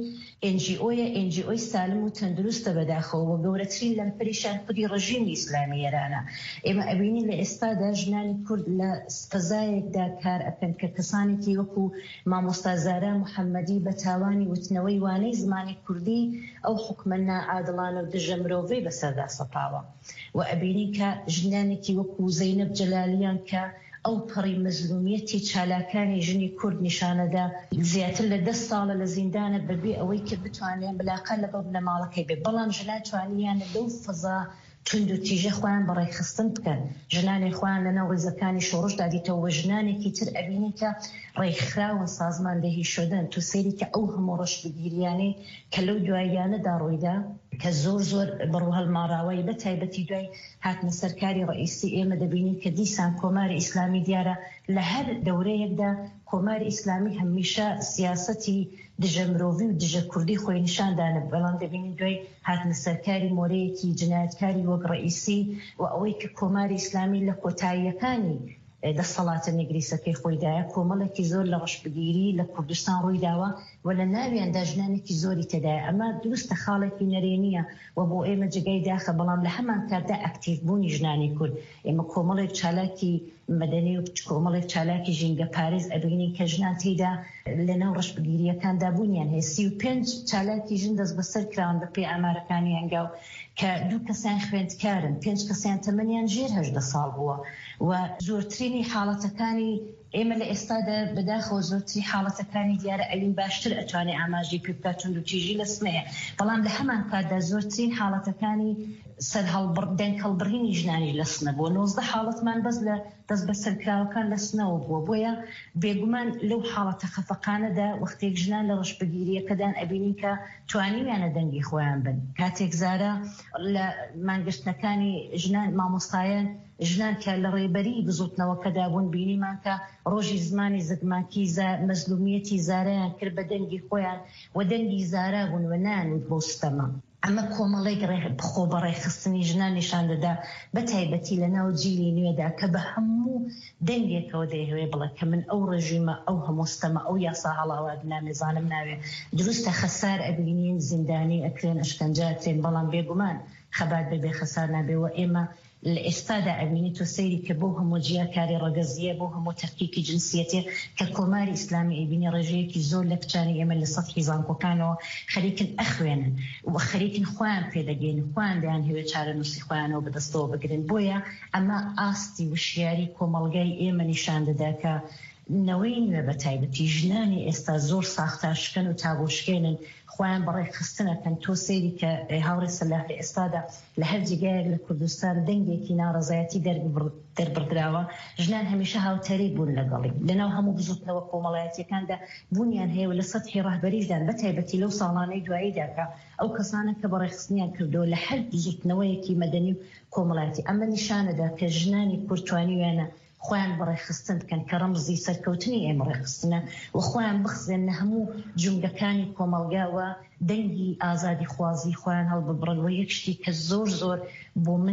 NGO سالم و تەندروستە بەداخەوە و گەورەترین لەمپەریشان خودی ڕژیمی ئیسلامی ئێرانە. ئێمە ئەبینی لە ئێستادا ژنانی کورد لە فەزایەکدا کار ئەکەن کە کەسانێکی وەکو مامۆستا زارا محەممەدی بە تاوانی وتنەوەی وانەی زمانی کوردی ئەو حکومە نائادڵانە و دژە مرۆڤەی بەسەردا سەپاوە و ئەبینی کە ژنانێکی وەکو زەینەب جەلالیان کە ئەو پەڕی مەزلومیەتی چالاکانی ژنی کورد نیشانەدا زیاتر لە 10 ساڵە لە زیندانە بەبێ ئەوەی کە بتوانێن بلاقە لەگەڵ لە ماڵەکەی بێ بەڵام ژنان توانیانە لەو فەزا تند و تیژە خۆیان بەڕێخستن بکەن ژنانی خۆیان لەناو ڕێزەکانی شۆڕشدا دیتەوە ژنانێکی تر ئەبینی کە ڕێکخراوە سازماندەهی شدن تو سێری کە ئەو هەموو ڕەشبگیریانەی کە لەو دواییانەدا ڕوویدا کە زۆر بڕوو هەڵماراوەی بە تایبەتی دوای هاتنە سەرکاری ڕئیسی ئێمە دەبینین کە دیسان کۆماری ئیسلامی دیارە لە هەر دەورەیەکدا کۆماری ئیسلامی هەمیشە سیاسەتی دژە مرۆڤی و دژە کوردی خۆی نیشاندانە بەڵام دەبینین دوای هاتنە سەرکاری مۆرەیەکی جنایەتکاری وەک ڕئیسی و ئەوەی کە کۆماری ئیسلامی لە کۆتاییەکانی دەسەڵاتە نێگریسەکەی خۆیدایە کۆمەڵێکی زۆر لە ڕەشبگیری لە کوردستان ڕوویداوە و لە ناویاندا ژنانێکی زۆری تێدایە ئەمە دروستە خاڵێکی نەرێنیە و بۆ ئێمە جگای داخە بەڵام لە هەمان کاتدا ئەکتیڤ بوونی ژنانی کورد ئێمە کۆمەڵێک چالاکی مەدەنی و کۆمەڵێک چالاکی ژینگە پارێز ئەبینی کە ژنان تێدا لە ناو ڕەشبگیریەکاندا بوونیان هەیە 35 چالاکی ژن دەست بەسەر کراون بەپێی ئامارەکانی هەنگاو کە 2 کەسیان خوێندکارن 5 کەسیان تەمەنیان ژێر 18 ساڵ بووە و زۆرترینی حاڵەتەکانی ئێمە لە ئێستادا بەداخەوە زۆرتری حاڵەتەکانی دیارە ئەوین باشتر ئەتوانێت ئاماژی پێ بکات چون توتیژی لە سمەیە بەڵام لە هەمان کاتدا زۆرترین حاڵەتەکانی سەر دەنگ هەڵبڕینی ژنانی لە سنە بووە 19 حاڵەتمان بەس لە دەست بەسەرکراوەکان لە سنەوە بووە بۆیە بێگومان لەو حاڵەتە خەفەقانەدا وەختێک ژنان لە ڕەشبگیریەکەدان ئەبینین کە توانیویانە دەنگی خۆیان بن کاتێک زارە لە مانگشتەکانی ژنان مامۆستایان ژنان کە لە ڕێبەری بزوتنەوەکەدا بوون بینیمان کە ڕۆژی زمانی زگماکی مەزلومیەتی زارایان کرد بە دەنگی خۆیان و دەنگی زارا بوون و نانوت بۆ ستەمە ئەمە کۆمەڵێک بخۆ بەڕێخستنی ژنان نیشان دەدا بە تایبەتی لە ناو جیلی نوێدا کە بە هەموو دەنگێکەوە دەیهوێ بڵێ کە من ئەو ڕژیمە ئەو هەمووستەمە ئەو یاسا هەڵاوات نامێزانم ناوێ دروستە خەسار ئەبینین زیندانی ئەکرێن ئەشکەنجاترێن بەڵام بێگومان خەبات بەبێ خەسار نابێەوە ئێمە لە ئێستادا ئەبینی تۆ سەیری کە بۆ هەموو جیاکاری ڕەگەزیە بۆ هەموو تەفکیکی جنسیەتێ کە کۆماری ئیسلامی ئەبینی ڕێژەیەکی زۆر لە کچانی ئێمە لە سەطحی زانکۆکانەوە خەریکن ئەخوێنن و خەریکن خۆیان پێدەگەین خۆیان دەیان هەوێ چارە نووسی خۆیانەوە بەدەستەوە بگرن بۆیە ئەمە ئاستی وشیاری کۆمەڵگای ئێمە نیشان دەدا کە نەوەی نوێ بە تایبەتی ژنانی ئێستا زۆر ساختاشکن و تاگۆشکێنن خۆیان بەڕێخستنەکەن تۆ سەیری کە هاوڕێ سەلاح لە ئێستادا لە هەر جێگایەک لە کوردستان دەنگێکی ناڕەزایەتی دەربڕدراوە ژنان هەمیشە هاوتەری بوون لەگەڵی لەناو هەموو بزوتنەوە کۆمەڵایەتیەکاندا بوونیان هەیە و لە سەطحی ڕەهبەریشدان بە تایبەتی لەو ساڵانەی دواییدا کە ئەو کەسانە کە بەڕێخستنیان کردەوە لە هەر بزوتنەوەیەکی مەدەنی و کۆمەڵایەتی ئەمە نیشانەدا کە ژنانی کورد توانیویانە خۆیان بەڕێخستن بکەن کە ڕەمزی سەرکەوتنی ئێمە ڕێخستنە و خۆیان بخزێنە هەموو جونگەکانی کۆمەڵگاوە دەنگی ئازادی خوازی خۆیان هەڵببڕن و یەک شتی کە زۆر بۆ من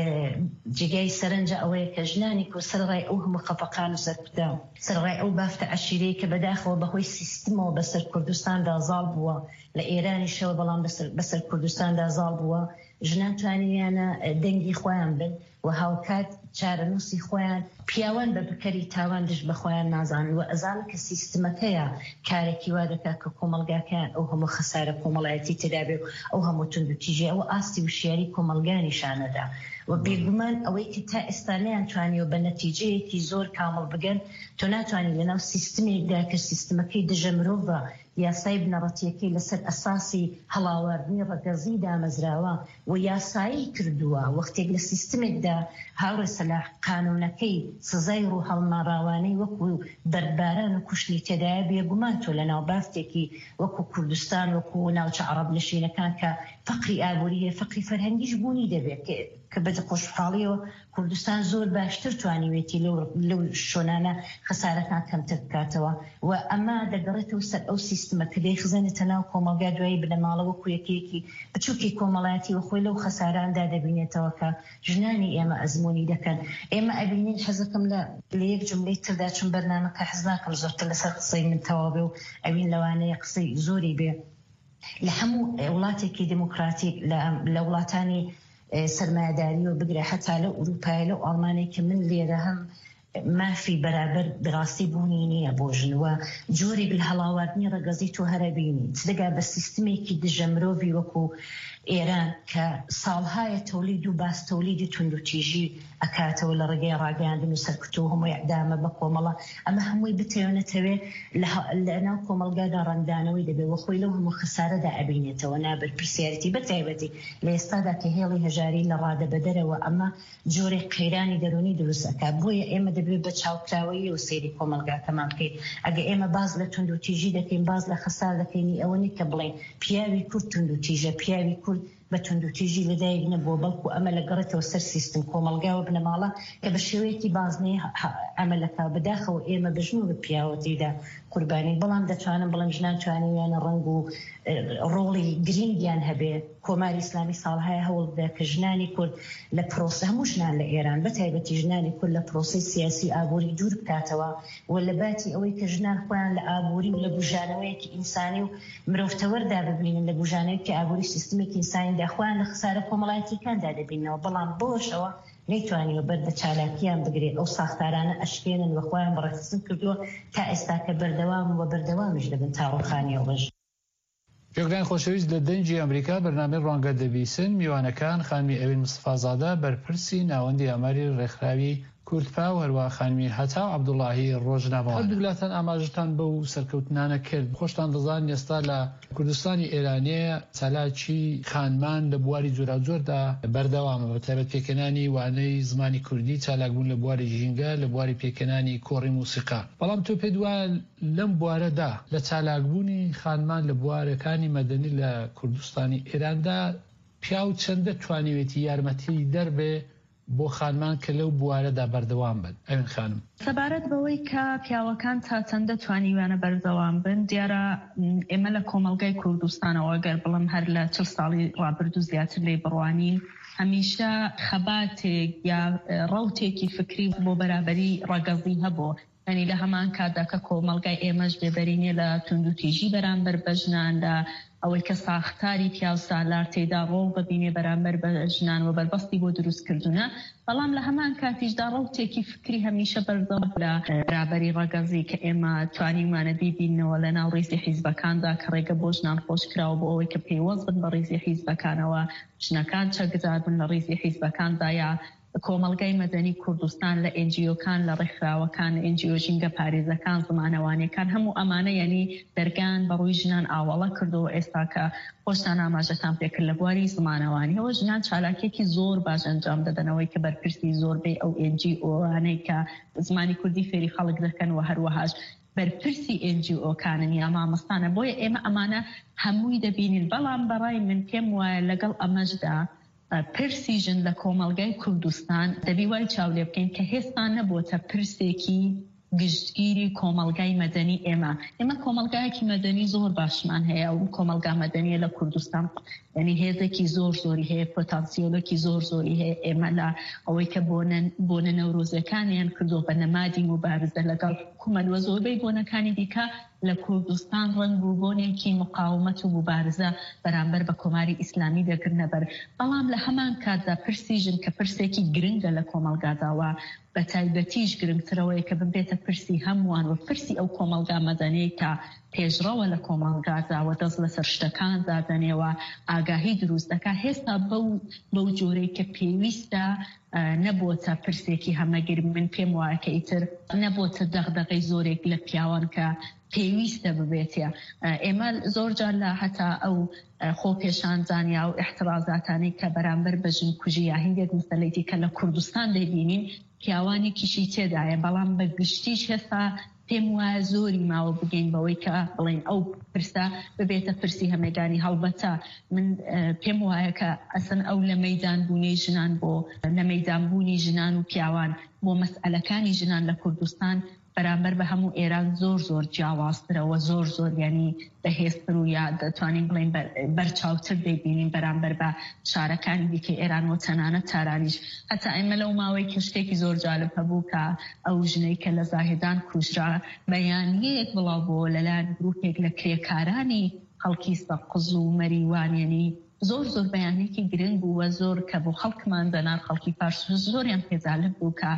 جێگای سەرنجە ئەوەیە کە ژنانی کو سەرڕای ئەو هەموو خەفەقان و سەرکوتا سەرڕای ئەو بافتە عەشیرەیە کە بەداخەوە بەهۆی سیستمەوە بەسەر کوردستاندا زاڵ بووە لە ئێرانی شەوە بەڵام بەسەر کوردستاندا زاڵ بووە ژنان توانیانە دەنگی خۆیان بن و هاوکات چارەنووسی خۆیان پیاوان بە بکەری تاوان دژ بە خۆیان نازانن و ئەزانن کە سیستمەکەیە کارێکی وا دەکات کە کۆمەڵگاکەیان ئەو هەموو خەسارە کۆمەڵایەتی تێدابێ ئەو هەموو توندوتیژێ ئەو ئاستی وشیاری کۆمەلگانیشانەدا و بێگومان ئەوەی کە تا ئێستا نیانتوانیەوە بە نەتیجەیەکی زۆر کامڵ بگەن تۆ ناتوانانی لەناو سیستمێکدا کە سیستمەکەی دژە مرۆڤە یاسای بنەڕەتیەکەی لەسەر ئەساسی هەڵاواردنی ڕەگەزی دامەزراوە و یاسایی کردووە وەختێک لە سیستمێکدا هاوڕێ سەلاح قانونەکەی سزای ڕوو هەڵماڕاوانەی وەکو بەرباران و کوشتنی تێدایە بێگومان تۆ لە ناو بافتێکی وەکو کوردستان وەکو ناوچە عەرەب نشینەکان کە فەقری ئابووریە فەقری فەرهەنگیش بوونی دەبێت کە بە خۆشحاڵیەوە کوردستان زۆر باشتر توانیوێتی لەو شۆنانە خەسارەکان کەمتر بکاتەوە و ئەمە دەگەڕێتەوە سەر ئەو سیستمە کە دەیخزێنێتە ناو کۆمەلگا دوایی بنەماڵەوە کویەکێکی بچووکی کۆمەڵایەتی و خۆی لەو خەساراندا دەبینێتەوە کە ژنانی ئێمە ئەزموونی دەکەن ئێمە ئەبینین حەزەکەم لە یەک جملەی تردا چون بەرنامەکە حەز ناکەم زۆرتر لەسەر قسەی من تەواو بێ و ئەوین لەوانەیە قسەی زۆری بێ لە هەموو وڵاتێکی دموکراتیک لە وڵاتانی سرمایه‌داری و بگرە حتا لە ئوروپای لە ئەڵمانەی کە من لێرە هەم مافی بەرابەر بڕاستی بوونی نییە بۆ ژن و جۆری هەڵاواردنی ڕەگەزی تۆ هەرە بینی چدەگا بە سیستمێکی دژە مرۆڤی وەکو ئێران کە ساڵهایە تەولید و باس تەولیدی توندوتیژی ئەکاتەوە لە ڕێگەی ڕاگەاندن و سەرکوتو هەمووی ئەدامە بە کۆمەڵە ئەمە هەمووی بتەوێنێتەوێ لە ناو کۆمەلگادا ڕەندانەوەی دەبێت و خۆی لەو هەموو خسارەدا ئەبینێتەوە نابەر پرسیارەتی بەتایبەتی لە ئێستادا کە هێڵی هەژاری لە ڕادە بەدەرەوە ئەمە جۆرێک قەیرانی دەرونی دروستەکە بۆیە ئێمە دەبێت بە چاوکراوەیی و سەیری کۆمەلگاکەمان بکەین ئەگە ئێمە باز لە توندوتیژی دەکەین باز لە خەسار دەکەینی ئەوە نیە کە بڵێن پیاوی کورد توندوتیژە پیاوی کورد بە توندوتیژی لەدایک نەبووە بەڵکو ئەمە لەگەڕێتەوە سەر سیستم کۆمەلگاوە بنەماڵە کە بە شێوەیەکی بازنەی ئەمەلەکە بەداخەوە ئێمە بەژنو بە پیاوەتیدا قوربانی بەڵام دەتوانم بڵم ژنان توانیویانە ڕنگ و ڕۆڵی گرنگیان هەبێ کۆماری ئیسلامی ساڵهەیە هەوڵدا کە ژنانی کورد لە پرۆسە هەموو ژنان لە ئێران بەتایبەتی ژنانی کورد لە پرۆسی سیاسی ئابووری دوور بکاتەوە و لە باتی ئەوەی کە ژنان خۆیان لە ئابووری و لە بژانەوەیەکی ئینسانی و مرۆڤتەوەردا ببینن لە بژانەوەیەکی ئابووری سیستمێکی ئینسانیدا خۆیان لە خسارە کۆمەڵایەتیەکاندا دەبینەوە بەڵام بۆشەوە نەیتوانیوە بەردە چالاکیان بگرێت ئەو ساختارانە ئەشکێنن و خۆیان بەڕێخستن کردووە تا ئێستا کە بەردەوام و بەردەوامیش دەبن تاڕۆخانیەوەش. جۆگران خۆشەویست لە دەنگی ئەمریکا بەرنامەی ڕوانگە دەبیسن میوانەکان خانمی ئەوین مستفازادە بەرپرسی ناوەندی ئەماری ڕێکخراوی کوردپا و هەروە خانمی هەتا عەبدوڵاهی ڕۆژنامەوە هەردوو وڵاتان ئاماژتان بەو سەرکەوتنانە کرد خۆشتان دەزان ئێستا لە کوردستانی ئێرانەیە چالاکی خانمان لە بواری جۆراجۆردا بەردەوامە بە تایبەت پێکەنانی وانەی زمانی کوردی چالاکبوون لە بواری ژینگە لە بواری پێکەنانی کۆڕی موسیقا بەڵام تۆ پێت وایە لەم بوارەدا لە چالاکبوونی خانمان لە بوارەکانی مەدەنی لە کوردستانی ئێراندا پیاو چەندە توانیوێتی یارمەتی دەربێ بۆ خانمان کە لەو بوارەدا بەردەوام بن ئەوین خانم سەبارەت بەوەی کە پیاوەکان تا چەندە توانیوانە بەردەوام بن دیارە ئێمە لە کۆمەلگای کوردستانەوە گەر بڵم هەر لە 40 ساڵی ڕابردوو زیاتر لێ بڕوانین هەمیشە خەباتێک یا ڕەوتێکی فکری بۆ بەرابەری ڕەگەزی هەبوو ینی لە هەمان کاتدا کە کۆمەلگای ئێمەش بێبەرینێ لە توندوتیژی بەرامبەر بە ژناندا ئەوەی کە ساختاری پیاو سالار تێدا ڕۆڵ ببینێ بەرامبەر بە ژنان و بەربەستی بۆ دروستکردونە بەڵام لە هەمان کاتیشدا ڕەوتێکی فکری هەمیشە بەردەوام لە بەرابەری ڕەگەزی کە ئێمە توانیمانە بیبینەوە لە ناو ڕێزی حیزبەکاندا کە ڕێگە بۆ ژنان خۆشکراوە بۆ ئەوەی کە پەیوەست بن بە ڕێزی حیزبەکانەوە ژنەکان چەکدار بن لە ڕێزی حیزبەکاندا یا کۆمەلگای مەدەنی کوردستان لە NGOکان لە ڕێکخراوەکان NGO ژینگە پارێزەکان زمانەوانیەکان هەموو ئەمانە یعنی دەرگان بەڕووی ژنان ئاوەڵە کردەوە ئێستا کە خۆشتان ئاماژەتان پێکرد لە بواری زمانەوانیەوە ژنان چالاکێکی زۆر باش ئەنجام دەدەنەوەی کە بەرپرسی زۆربەی ئەو NGOانەی کە زمانی کوردی فێری خەڵک دەکەن و هەروەهاش بەرپرسی NGOکانن یا مامۆستانە بۆیە ئێمە ئەمانە هەمووی دەبینین بەڵام بەڕای من پێم وایە لەگەڵ ئەمەشدا پرسی ژن لە کۆمەڵگای کوردستان دەبی وای چاولێ بکەین کە هێستا نەبووتە پرسێکی گشتگیری کۆمەڵگای مەدەنی ئێمە کۆمەڵگایەکی مەدەنی زۆر باشمان هەیە و کۆمەلگا مەدەنیە لە کوردستان یعنی هێزێکی زۆری هەیە پۆتانسیۆلێکی زۆری هەیە ئێمە لە ئەوەی کە بۆنە نەورۆزەکانیان کردو بە نەمادی مبارزە لەگەڵ حکومەت وە زۆربەی بۆنەکانی دیکە لە کوردستان ڕەنگ بوو بۆنێکی مقاومەت و مبارزە بەرامبەر بە کۆماری ئیسلامی دەگرنە بەر بەڵام لە هەمان کاتدا پرسی ژن کە پرسێکی گرنگە لە کۆمەلگاداوە بە تایبەتیش گرنگترەوەی کە ببێتە پرسی هەمووان و پرسی ئەو کۆمەلگا مەدەنیە کە پێشڕەوە لە کۆمەلگاداوە دەست لەسەر شتەکان دادەنێەوە ئاگاهی دروست دەکات هێستا بەو جۆرەی کە پێویستە نەبووتە پرسێکی هەمەگیر من پێم وایە کە ئیتر نەبووتە دەغدەغەی زۆرێک لە پیاوان کە پێویستە ببێتە ئێمە زۆرجار لە هەتا ئەو خۆ پێشانزانیا و احترازاتانی کە بەرامبەر بە ژن کوژی یا هەندێک مەسەلەی کە لە کوردستان دەبینین پیاوانی کیشی تێدایە بەڵام بە گشتیش هێستا پێم وایە زۆری ماوە بگەین بەوەی کە بڵێن ئەو پرسە ببێتە پرسی هەمێدانی هەڵبەتە من پێم وایە کە ئەسن ئەو لە مەیدانبوونی ژنان بۆ لە مەیدانبوونی ژنان و پیاوان بۆ مەسئلەکانی ژنان لە کوردستان بەرامبەر بە هەموو ئێران زۆر جیاوازترەوە زۆر ینی بەهێزتر و یا دەتوانین بڵێن بەرچاوتر دەیبینین بەرامبەر بە شارەکانی دیکە ئێران و تەنانەت تارانیش هەتا ئێمە لەو ماوەی کە شتێکی زۆر جالب هەبوو کە ئەو ژنەی کە لە زاهێدان کوژرا بەیانیەک بڵاو بۆ لەلایەن گروپێک لە کرێکارانی خەڵکی سەقز و مەریوانیانی زۆر بەیانێکی گرنگ بوو وە زۆر کە بۆ خەڵکمان دەنار خەڵکی پارس زۆریان پێجالب بوو کە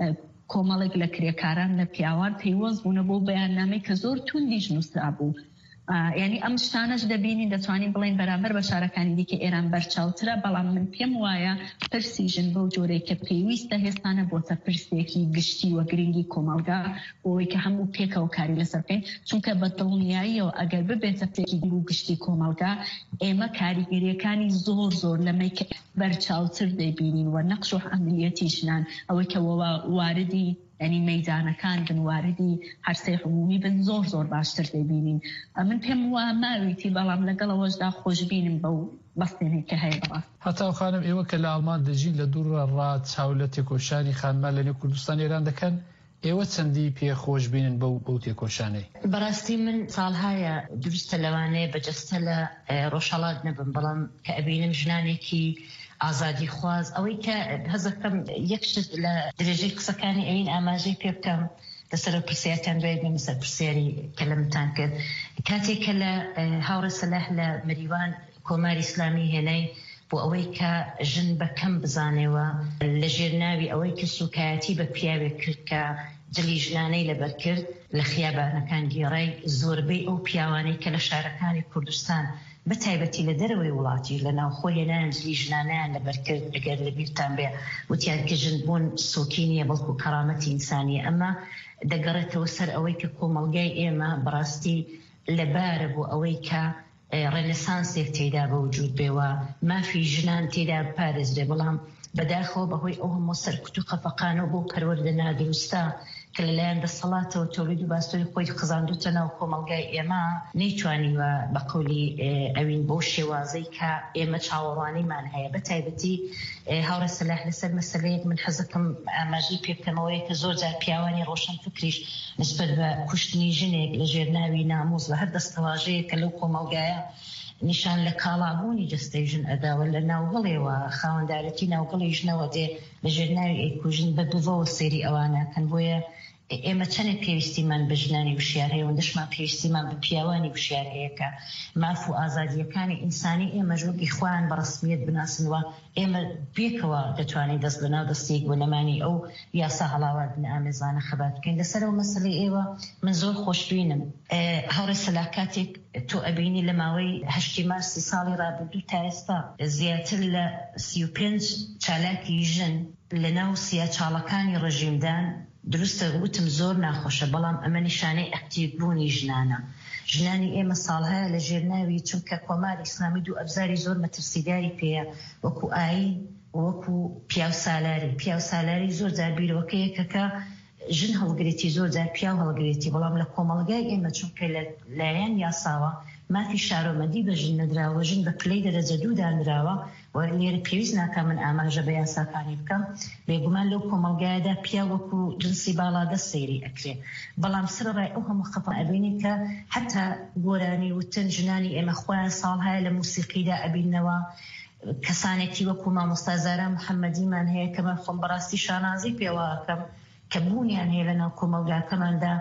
کۆمەڵێک لە کرێکاران لە پیاوان پەیوەست بوونە بۆ بەیاننامەی کە زۆر توندیش نووسرا بوو یعنی ئەم شتانەش دەبینین دەتوانین بڵین بەرامبەر بە شارەکانی دیکە ئێران بەرچاوترە بەڵام من پێم وایە پرسی ژن بەو جۆرەی کە پێویستە هێستانە بۆتە پرسێکی گشتی وە گرنگی کۆمەلگا بۆی کە هەموو پێکەوە کاری لەسەر بکەین چونکە بە دڵنیاییەوە ئەگەر ببێتە پێکی و گشتی کۆمەلگا ئێمە کاریگەریەکانی زۆر لەمەی کە بەرچاوتر دەبینین و نەقش و عەملیەتی ژنان ئەوەی کە واردی یعنی مەیدانەکان بن واردی هەرسەی عمومی بن زۆر باشتر دەبینین من پێم وایە ماویتی بەڵام لەگەڵەوەشدا خۆشببینم بەو بەستێنێک کە هەیە بەڕاست هەتاو خانم ئێوە کە لە ئەڵمان دەژین لە دوور ڕات چاو لە تێکۆشانی خانما لە نێو کوردستان ئێران دەکەن ئێوە چەندی پێخۆشببینن بەو تێکۆشانەی بەڕاستی من ساڵهایە دروستە لەوانەیە بەجەستە لە ڕۆژهەڵات نەبم بەڵام کە ئەبینم ژنانێکی ئازادی خواز ئەوەی کە هەزەکەم یەکشت لە درێژەی قسەکانی ئەوین ئاماژەی پێ بکەم لەسەر پرسیارتان دوای بێمە سەر پرسیاری کە لەمتان کرد کاتێک کە لە هاوڕێ سەلاح لە مەریوان کۆماری ئیسلامی هێنای بۆ ئەوەی کە ژن بەکەم بزانێەوە لە ژێرناوی ئەوەی کە سوکایەتی بە پیاوێک کرد کە جلی ژنانەی لەبەر کرد لە خیابانەکان گێڕای زۆربەی ئەو پیاوانەی کە لە شارەکانی کوردستان بە تایبەتی لە دەرەوەی وڵاتی لە ناوخۆی نانجلی ژنانیان لەبەرکرد ئەگەر لە بیرتان بێ وتیان کە ژن بوون سۆکی نیە بەڵکو کەرامەتی ئینسانیە ئەمە دەگەڕێتەوە سەر ئەوەی کە کۆمەڵگای ئێمە بەڕاستی لەبارە بۆ ئەوەی کە ڕێنەسانسێک تێدا بە وجود بێوە مافی ژنان تێدا پارێزرێ بەڵام بەداخەوە بەهۆی ئەو هەموو سەرکوت و قەفەقانە بۆ پەروەردە نادروستە کە لەلایەن دەسەڵاتەوە تۆلید و باستۆری خۆی خزاندوتە ناو کۆمەڵگای ئێمە نەیتوانیوە بە قەولی ئەوین بۆ شێوازەی کە ئێمە چاوەڕوانیمان هەیە بە تایبەتی هاوڕێ سەلاح لەسەر مەسەلەیەک من حەزەکەم ئاماژەی پێ بکەمەوەیە کە زۆر جار پیاوانی ڕۆشن فکریش نسبەت بە کوشتنی ژنێک لە ژێرناوی ناموز و هەر دەستەواژەیە کە لەو کۆمەڵگایە نیشان لە کاڵابوونی جستەی ژن ئەداوە لە ناوگەڵێەوە خاوەندارەتی ناوگەڵی ژنەوە دێ لە ژێرناوی ئەیکوژن بە بڤەوە سێری ئەوانەکەن بۆیە ئێمە چەندێک پێویستیمان بە ژنانی وشیار هەیە و دەشمان پێویستیمان بە پیاوانی وشیار هەیە کە ماف و ئازادیەکانی ئینسانی ئێمە ژوەکی خۆیان بە ڕسمیەت بناسنەوە ئێمە پێکەوە دەتوانین دەست بەناو دەستێک بۆ نەمانی ئەو یاسا هەڵاوردن ئامێزانە خەبات بکەین لەسەر ئەو مەسەلەی ئێوە من زۆر خۆشببینم هەوڕێ سەلاح کاتێک تۆ ئەبینی لە ماوەی 8 مارسی ساڵی ڕابردوو تا ئێستا زیاتر لە 35 چالاکی ژن لە ناو سیاچاڵەکانی ڕژیمدان دروستە وتم زۆر ناخۆشە بەڵام ئەمە نیشانەی ئەکتیڤبوونی ژنانە ژنانی ئێمە ساڵهەیە لە ژێرناوی چونکە کۆماری ئیسلامی دوو ئەبزاری زۆر مەترسیداری پێیە وەکو ئاین وەکو پیاو سالاری زۆر جار بیرۆکەیەکەکە ژن هەڵگرێتی زۆر جار پیاو هەڵگرێتی بەڵام لە کۆمەڵگای ئێمە چونکە لەلایەن یاساوە مافی شارۆمەندی بەژین نەدراوە ژن بە پلەی دەرەجە دوو دانراوە و لێرە پێویست ناکە من ئاماژە بە یاساکانی بکەم بێگومان لەو کۆمەلگایەدا پیا وەکو جنسی باڵادە سەیری ئەکرێ بەڵام سرەڕای ئەو هەموو خەفە ئەبینی کە حتا گۆرانی وتن ژنانی ئێمە خۆیان ساڵ هەیە لە موسیقیدا ئەبینەوە کەسانێکی وەکو مامۆستا زارا محەممەدیمان هەیە کە من خۆم بەڕاستی شانازی پێوەکەم کە بوونیان هەیە لەناو کۆمەلگاکەماندا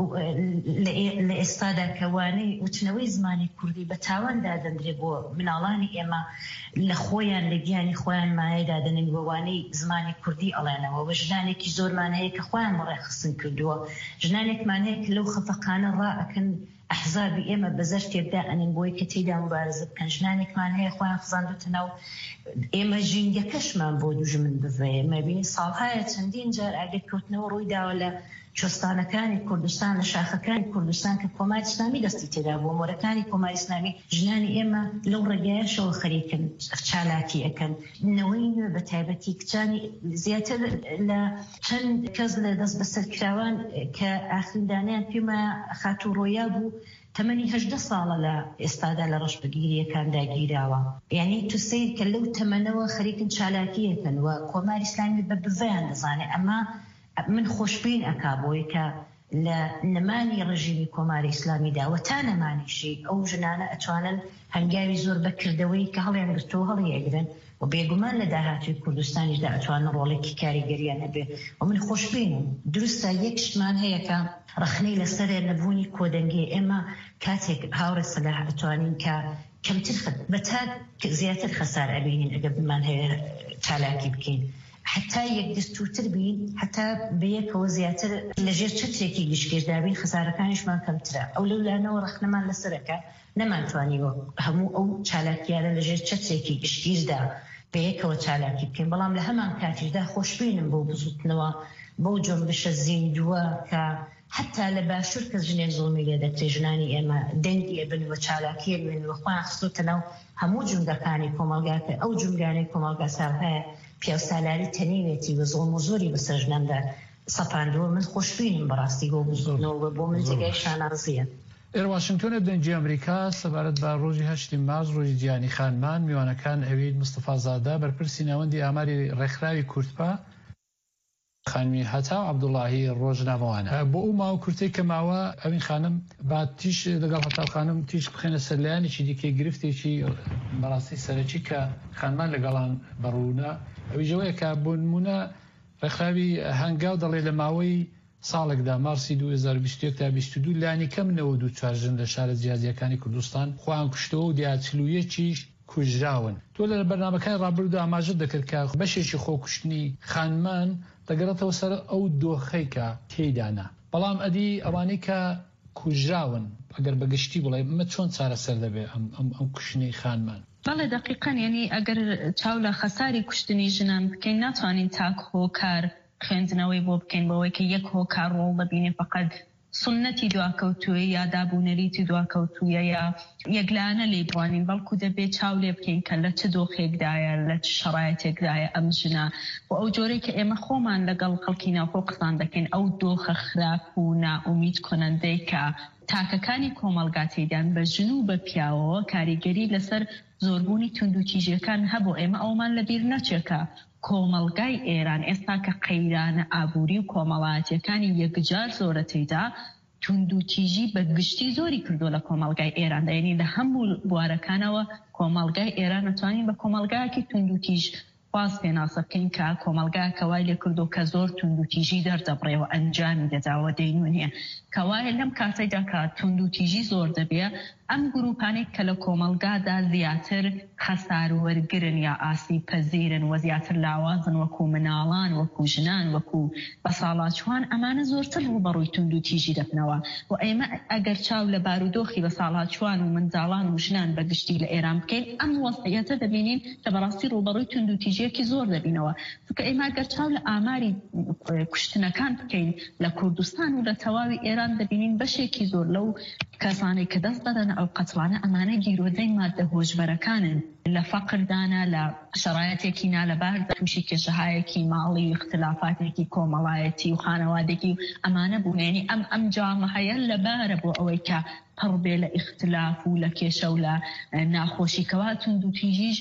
لە ئێستادا کەوانەی وتنەوەی زمانی کوردی بە تاواندا دەندرێت بۆ مناڵانی ئێمە لە خۆیان لە گیانی خۆیان مایەدا دەنن بۆوانەی زمانی کوردی ئەڵێنەوە و ژنانێکی زۆرمان هەیە کە خۆیان بەڕێخستن کردووە ژنانێکمان هەیە کە لەو خەفەقانە ڕائەکەن ئەحزابی ئێمە بەزەر تێکدا ئەنن بۆی کە تێدا مبارزە بکەن ژنانێکمان هەیە خۆیان خزاندوتەنەو ئێمە ژینگەکەشمان بۆ دوژمن بڤێ مەبینی ساڵهایە چەندین جار ئاگرکەوتنەوە ڕووی داوە لە چۆستانەکانی کوردستان لە شاخەکانی کوردستان کە کۆماری ئیسلامی دەستی تێدا بووە مۆرەکانی کۆماری ئیسلامی ژنانی ئێمە لەو ڕێگایەشەوە خەریکن چالاکی ئەکەن نەوەی نوێ بە تایبەتی کچانی زیاتر لە چەند کەس لە دەست بەسەرکراوان کە ئاخیندانیان پێمە خاتوڕۆیا بوو تەمەنی 18 ساڵە لە ئێستادا لە ڕەشبگیریەکاندا گیراوە یعنی تو سیر کە لەو تەمەنەوە خەریکن چالاکیەکەن و کۆماری ئیسلامی بە بڤیان دەزانێت ئەمە من خۆشببین ئەکا بۆی کە لە نەمانی ڕژیمی کۆماری ئیسلامیدا و تا نەمانیشی ئەو ژنانە ئەتوانن هەنگاوی زۆر بەکردەوەی کە هەڵیان گرتەوە هەڵیەگرن و بێگومان لە داهاتوی کوردستانیشدا ئەتوانن ڕۆڵێکی کاریگەریان هەبێ و من خۆشببینم دروستە یەک شتمان هەیە کە ڕخنەی لەسەرێ نەبوونی کۆدەنگی ئێمە کاتێک هاوڕێ سەلاح ئەتوانین کە کەمتر بە تا زیاتر خەسار ئەبینین ئەگەر بمان هەیە چالاکی بکەین حتا یەک دەستوتر بین حتا بەیەکەوە زیاتر لەژێر چەترێکی گشتگیردابین خەسارەکانیشمان کەمترە ئەو لەولانەوە ڕخنەمان لەسەرەکە نەمانتوانیوە هەموو ئەو چالاکیانە لەژێر چەترێکی گشتگیردا بەیەکەوە چالاکی بکەین بەڵام لە هەمان کاتیشدا خۆشببینم بۆ بزوتنەوە بەو جۆمبشە زیندووە کە حتا لە باشوور کە ژنێک زۆڵمی لێ دەکرێ ژنانی ئێمە دەنگی ئەبن و چالاکیە بێنەوە خۆیان خستوتەنەو هەموو جونگەکانی کۆمەلگاکە ئەو جونگانەی کۆمەلگا ساڵ هەیە پیاوسالاری تەنیوێتی و زۆڵم و زۆری بەسەر ژناندا سەپاندووە من خۆشببینم بەڕاستی بۆ بزوتنەوە بۆ من جێگای شانازیە ئێرە واشنگتۆنە دەنگی ئەمریکا سەبارەت بە ڕۆژی 8 مارس ڕۆژی جیهانی خانمان میوانەکان ئەوید مستەفا زادە بەرپرسی ناوەندی ئاماری ڕێکخراوی کورتپا خانمی هەتا عەبدوڵاهی ڕۆژنامەوانە بۆ ئەو ماوە کورتەی کە ماوە ئەوین خانم با تیش لەگەڵ هەتا خانم تیش بخێنە سەرلایەنێکی دیکەی گرفتێکی بەڕاستی سەرەکی کە خانمان لەگەڵان بەڕوونە ئەویژەوەیە کە بۆ نمونە ڕێکخراوی هەنگاو دەڵێ لە ماوەی ساڵێکدا مارسی 2021 تا 22 لانی کەم 94 ژن لە شارە جیازیەکانی کوردستان خۆیان کوشتەوە و دیاتلویەکیش کوژراون تۆ لە بەرنامەکانی ڕابردوو ئاماژە دەکرد کە بەشێکی خۆکوشتنی خانمان دەگەڕێتەوە سەر ئەو دۆخەی کە تێیدانا بەڵام ئەدی ئەوانەی کە کوژراون ئەگەر بەگشتی بڵێ مە چۆن چارەسەر دەبێ ئەم کوشتنی خانمان بەڵێ دقیقاً یعنی ئەگەر چاو لە خەساری کوشتنی ژنان بکەین ناتوانین تاک هۆکار خوێندنەوەی بۆ بکەین بەوەی کە یەک هۆکار ڕۆڵ دەبینێ فقط سنەتی دواکەوتووە یا دابوونەریتی دواکەوتووە یا یەکلانە لێ بوانین بەڵکو دەبێت چاو لێ بکەین کە لە چ دۆخێکدایە لە چ شەڕایەتێکدایە ئەم ژنە و ئەو جۆرەی کە ئێمە خۆمان لەگەڵ خەڵکی ناوخۆ قسان دەکەین ئەو دۆخە خراپ و نائومید کۆنەندەی کە تاکەکانی کۆمەلگاتیدان بە ژن و بە پیاوەوە کاریگەری لەسەر زۆربوونی توندوتیژیەکان هەبوو ئێمە ئەومان لەبیر نەچێکە کۆمەلگای ئێران ئێستا کە قەیرانە ئابووری و کۆمەڵایەتیەکانی یەکجار زۆرە تێدا توندوتیژی بە گشتی زۆری کردو لە کۆمەلگای ئێراندا یعنی لە هەموو بوارەکانەوە کۆمەلگای ئێران نەتوانین بە کۆمەلگایەکی توندوتیژ خواست پێناسە بکەین کە کۆمەلگای کەوای لێ کردو کە زۆر توندوتیژی دەردەبڕێەوە ئەنجامی دەداوە دەینونێ کەوایە لەم کاتەیدا کە توندوتیژی زۆر دەبێ ئەم گروپانێک کە لە کۆمەلگادا زیاتر خەسار وەرگرن یا ئاسیب پەزیرن و زیاتر لاوازن وەکو مناڵان وەکو ژنان وەکو بەساڵاتچوان ئەمانە زۆرتر ڕوبەڕووی توندوتیژی دەبنەوە و ئێمە ئەگەر چاو لە بارودۆخی بەساڵاتچوان و منداڵان و ژنان بەگشتی لە ئێران بکەین ئەم وەضعیەتە دەبینین کە بەڕاستی ڕوبەڕووی توندوتیژیەکی زۆر دەبینەوە چونکە ئێمە ئەگەر چاو لە ئاماری کوشتنەکان بکەین لە کوردستان و لە تەواوی ئێران لەسەران دەبینین بەشێکی زۆر لەو کەسانەی کە دەست دەدەن ئەو قەتڵانە ئەمانە گیرۆدەی مادە هۆشبەرەکانن لە فەقردانە لە شەرایەتێکی نالەبار تووشی کێشەهایەکی ماڵی و اختلافاتێکی کۆمەڵایەتی و خانەوادێکی و ئەمانە بوونێنی ئەم جامەهەیە لەبارە بۆ ئەوەی کە پڕ بێ لە اختلاف و لە کێشە و لە ناخۆشی کەواتون دووتیژیش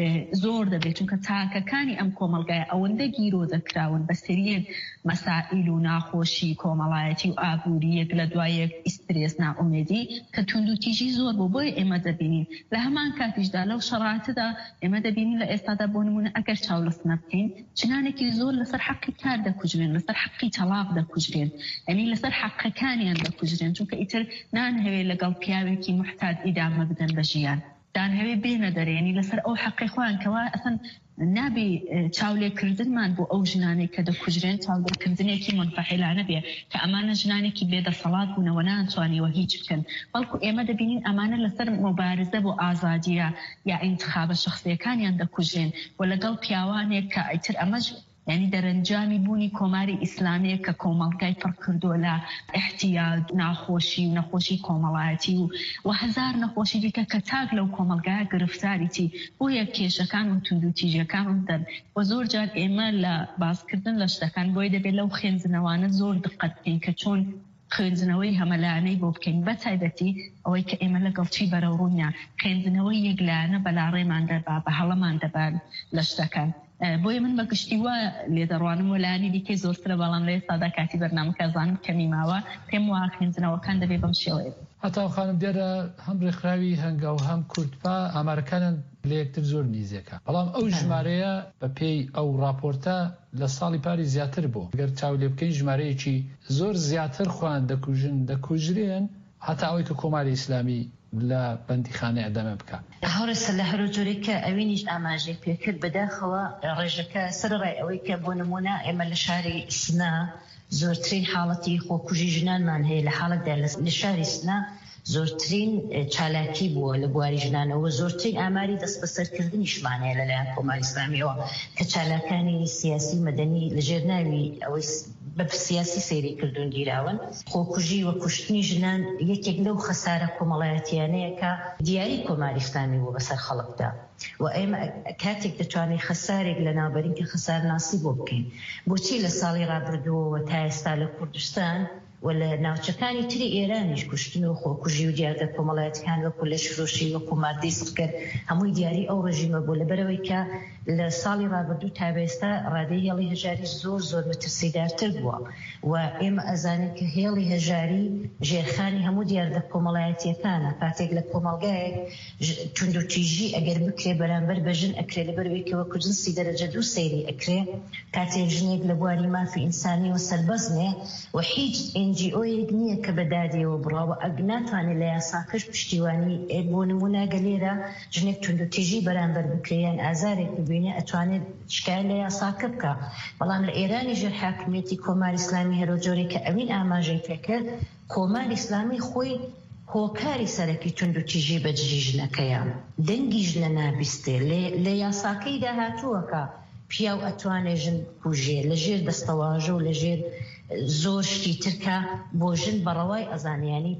زۆر دەبێت چونکە تاکەکانی ئەم کۆمەلگایە ئەوەندە گیرۆ دەکراون بە سریەک مەسائل و ناخۆشی کۆمەڵایەتی و ئابووریەک لە دوایەک ئیسترێس ناومێدی کە توندوتیژی زۆر بۆی ئێمە دەبینین لە هەمان کاتیشدا لەو شەڕاتەدا ئێمە دەبینین لە ئێستادا بۆ نمونە ئەگەر چاولەسنە بکەین چنانێکی زۆر لەسەر حەقی کار دەکوژرێن لەسەر حەقی تەلاق دەکوژرێن ئەنی لەسەر حەقەکانیان دەکوژرێن چونکە ئیتر نانهەوێت لەگەڵ پیاوێکی محتاج ئیدامە بدەن بە ژیان دانهەوێ بێنە دەرێنی لەسەر ئەو حەقی خۆیان کەوا ئەسەن نابی چاولێکردنمان بۆ ئەو ژنانەی کە دەکوژرێن چاولێکردنێکی منفەعیلانە بێ کە ئەمانە ژنانێکی بێدەسەڵات بوونەوە ناتوانیوە هیچ بکەن بەڵکو ئێمە دەبینین ئەمانە لەسەر مبارزە بۆ ئازادیە یا ئینتخابە شخصیەکانیان دەکوژرێن و لەگەڵ پیاوانێک کە ئیتر ئەمەش یعنی دەرەنجامی بوونی کۆماری ئیسلامیە کە کۆمەڵگای پڕ کردووە لە احتیاج ناخۆشی و نەخۆشی کۆمەڵایەتی و هەزار نەخۆشی دیکە کە تاک لەو کۆمەلگایە گرفتاریتی بۆیە کێشەکان و توندوتیژەکان دەن و زۆر جار ئێمە لە باسکردن لە شتەکان بۆی دەبێت لەو خوێنزنەوانە زۆر دقت بکەین کە چۆن خوێنزنەوەی هەمەلایانەی بۆ بکەین بە تایبەتی ئەوەی کە ئێمە لەگەڵ چی بەرەوڕوونیە خوێنزنەوەی یەکلایەنە بەلاڕێمان دەبا بە هەڵەمان دەبان لە شتەکان بۆیە من بەگشتی وە لێدەڕوانم وەلایانی دیکەی زۆرترە بەڵام لە ئێستادا کاتی بەرنامەکە زانم کەمی ماوە پێم وایە خوێنزنەوەکان دەبێت بەم شێوەیە هەتا خانم دیارە هەم ڕێکخراوی هەنگاو هەم کوردپا ئامارەکانن لە یەکتر زۆر نزیکە بەڵام ئەو ژمارەیە بە پێی ئەو راپۆرتە لە ساڵی پاری زیاتر بوو گەر چاو لێ بکەین ژمارەیەکی زۆر زیاتر خوان دەکوژرێن هەتا ئەوەی کە کۆماری ئیسلامی لە بەندیخانە ئەدەمە بکە هەورەسە لە هەرو جۆرێکە ئەوینیش ئاماژەی پێکرد بەداخەوە ڕێژەکە سەرڕای ئەوەی کە بۆ نمونە ئێمە لە شاری سنا زۆرترین حاڵەتی خۆکوژی ژنانمان هەیە لە حاڵەتدا لە شاری سنا زۆرترین چالاکی بووە لە بواری ژنانەوە زۆرترین ئاماری دەست بەسەرکردنیشمان هەیە لەلایەن کۆماری ئیسلامیەوە کە چالاکانی سیاسی مەدەنی لەژێر ناوی ئەوەی بە سیاسی سەیری کردوون گیراون خۆکوژی و کوشتنی ژنان یەکێک لەو خەسارە کۆمەڵایەتیانەیە کە دیاری کۆماری ئیسلامی بوو بەسەر خەڵکدا و ئێمە کاتێک دەتوانین خەسارێک لە ناوبەرین کە خەسارناسی بۆ بکەین بۆچی لە ساڵی ڕابردووەوە تا ئێستا لە کوردستان و لە ناوچەکانی تری ئێرانیش کوشتن و خۆکوژی و دیاردە کۆمەڵایەتەکان وەکو لەش فرۆشی وەکو مادەی سڕکرد هەمووی دیاری ئەو ڕژیمە بوو لەبەرەوەی کە لە ساڵی ڕابردوو تا ئێستا ڕادەی هێڵی هەژاری زۆر مەترسیدارتر بووە و ئێمە ئەزانین کە هێڵی هەژاری ژێرخانی هەموو دیاردە کۆمەڵایەتیەکانە کاتێک لە کۆمەلگایەک توندوتیژی ئەگەر بکرێ بەرامبەر بە ژن ئەکرێ لەبەرەوەیکەوە کوجنسی دەرەجە 2 سەیری ئەکرێ کاتێک ژنێک لە بواری مافی ئینسانی و سەربەزنێ و هیچ NGO-یەک نییە کە بەدادێەوە بڕاوە ناتوانێت لە یاساکەش پشتیوانی بۆ نمونە گەلێرە ژنێک توندوتیژی بەرامبەر بکرێن ئازارێک ببینێ ئەتوانێت شکایەت لە یاساکە بکە بەڵام لە ئێرانی ژێر حاکمیەتی کۆماری ئیسلامی هەرۆجۆرێ کە ئەوین ئاماژەی پێکرد کۆماری ئیسلامی خۆی هۆکاری سەرەکی توندوتیژی بەجێ ژنەکەیە دەنگی ژنە نابیستێ لە یاساکەی داهاتووەکە پیاو ئەتوانێ ژن کوژێ لە ژێر دەستەواژە و لە ژێر زۆر شتی ترکە بۆ ژن بەڕەوای ئەزانیانی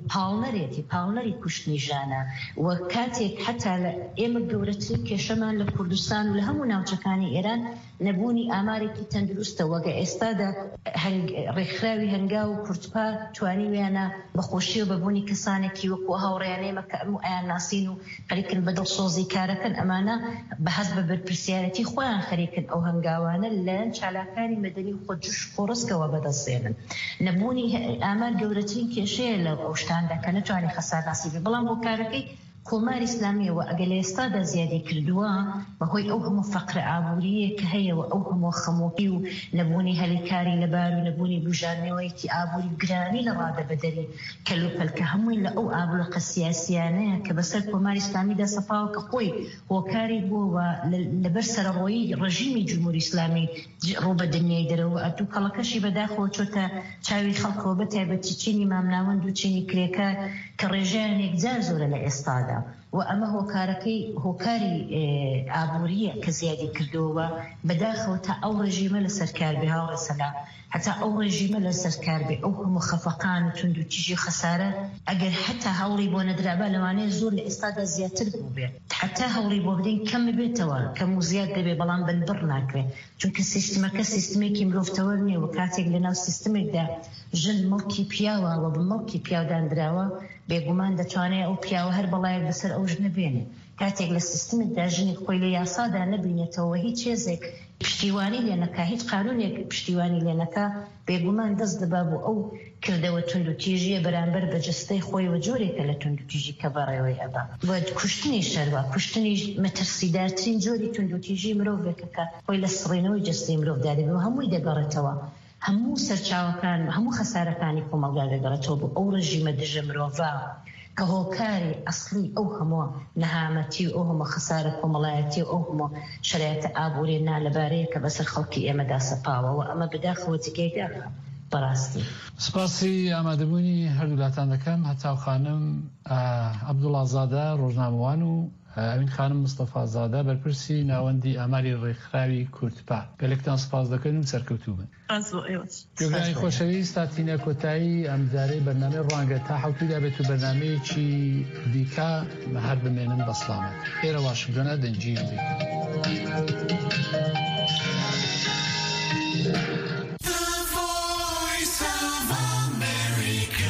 پاڵنەری کوشتنی ژانە و کاتێک حتا لە ئێمە گەورەترین کێشەمان لە کوردستان و لە هەموو ناوچەکانی ئێران نەبوونی ئامارێکی تەندروستە وەگە ئێستادا ڕێکخراوی هەنگا و کورتپا توانیویانە بەخۆشی و بەبوونی کەسانێکی وەکو هاوڕێیانەیەمە کە ئەموو ئایان ناسین و خەریکن بە دڵسۆزی کارەکەن ئەمانە بەهەست بە بەرپرسیارەتی خۆیان خەریکن ئەو هەنگاوانە لەلایەن چالاکانی مەدەنی و خۆجوش خۆڕستکەوە بەدەستێنن نەبوونی ئامار گەورەترین کێشەیە لە ئەو شتاندا کە نەتوانێت خەسارناسی بێ بەڵام بۆ کارەکەی کۆماری ئیسلامیەوە ئەگە لە ئێستادا زیادی کردووە بەهۆی ئەو هەموو فەقرە ئابووریە کە هەیەوە ئەو هەموو خەمۆکی و نەبوونی هەلیکاری لەبار و نەبوونی بژانەوەیەکی ئابووری گرانی لە ڕادە بەدەری کەلوپەلکە هەمووی لە ئەو ئابوورە سیاسیانەیە کە بەسەر کۆماری ئیسلامیدا سەپاوە کە خۆی هۆکاری بووە لەبەر سەرڕۆیی ڕژیمی جمهوری ئیسلامی ڕوو بە دنیای دەرەوە ئەدوو کەڵەکەشی بەداخەوە چۆتە چاوی خەڵکەوە بەتایبەتی چینی مامناوەند و چینی کرێکە کە ڕێژەیان یەکجار زۆرە لە ئێستادا بکە و ئەمە هۆکاری ئابووریە کە زیادی کردووە بەداخەوە تا ئەو ڕژیمە لە سەرکاربێ هاوڕێسەلا حتا ئەو ڕژیمە لە سەرکاربێ ئەو هەموو خەفەقان و تونند و تیژی خەسارە ئەگەر حتا هەوڵی بۆ نەدرابە لەوانەیە زۆر لە ئێستادا زیاتر بوو بێت حتا هەوڵی بۆ بدەین کەم بێتەوە کەم و زیاد دەبێ بەڵام بنبڕ ناکرێت چونکە سیستمەکە سیستمێکی مرۆڤتەوە نییە و کاتێک لەناو سیستمێکدا ژن مەڵکی پیاوە و بمەڵکی پیاودانراوە بێگومان دەتوانێت ئەو پیاوە هەر بەڵایەک بەسەر ئەو ژنە بێنێ کاتێک لە سیستمێکدا ژنێک خۆی لە یاسادا نەبینێتەوە هیچ هێزێک پشتیوانی لێنەکە هیچ قانونێک پشتیوانی لێنەکە بێگومان دەست دەبا بۆ ئەو کردەوە تونند و تیژیە بەرامبەر بە جستەی خۆی و جۆرێکە لە تونند و تیژی کە بەڕێوەی ئەبا و کوشتنی شەروە کوشتنی مەترسیدارترین جۆری تونند و تیژی مرۆڤێکە کە خۆی لە سڕێنەوەی جستەی مرۆڤدا دەبێت و هەمووی دەگەڕێتەوە هەموو سەرچاوەکان هەموو خەسارەکانی کۆمەلگا دەگەڕێتەوە بۆ ئەو ڕژیمە دژە مرۆڤە کە هۆکاری ئەسڵی ئەو هەموو نەهامەتی و ئەو هەموو خەسارە کۆمەڵایەتی و ئەو هەموو شرایەتە ئابووری نالەبارەیە کە بەسەر خەڵکی ئێمەدا سەپاوە و ئەمە بەداخەوە جگەیدا بەڕاستی. سپاسی ئامادەبوونی هەردوولاتان دەکەم هەتاو خانم عەبدوڵازادە ڕۆژنامەوان و ئەوین خانم مستەفازادە بەرپرسی ناوەندی ئاماری ڕێکخراوی کورتپا گەلێکتان سپاس دەکەن و سەرکەوتوو بن. گوێگرانی خۆشەویست تاتینە کۆتایی ئەمجارەی بەرنامەی ڕوانگە تا حەوتودا بێت و بەرنامەیەکی دیکە هەر بمێنن بە سڵامەت. ئێرە واشنگتۆنە دەنجی ئەمریکا.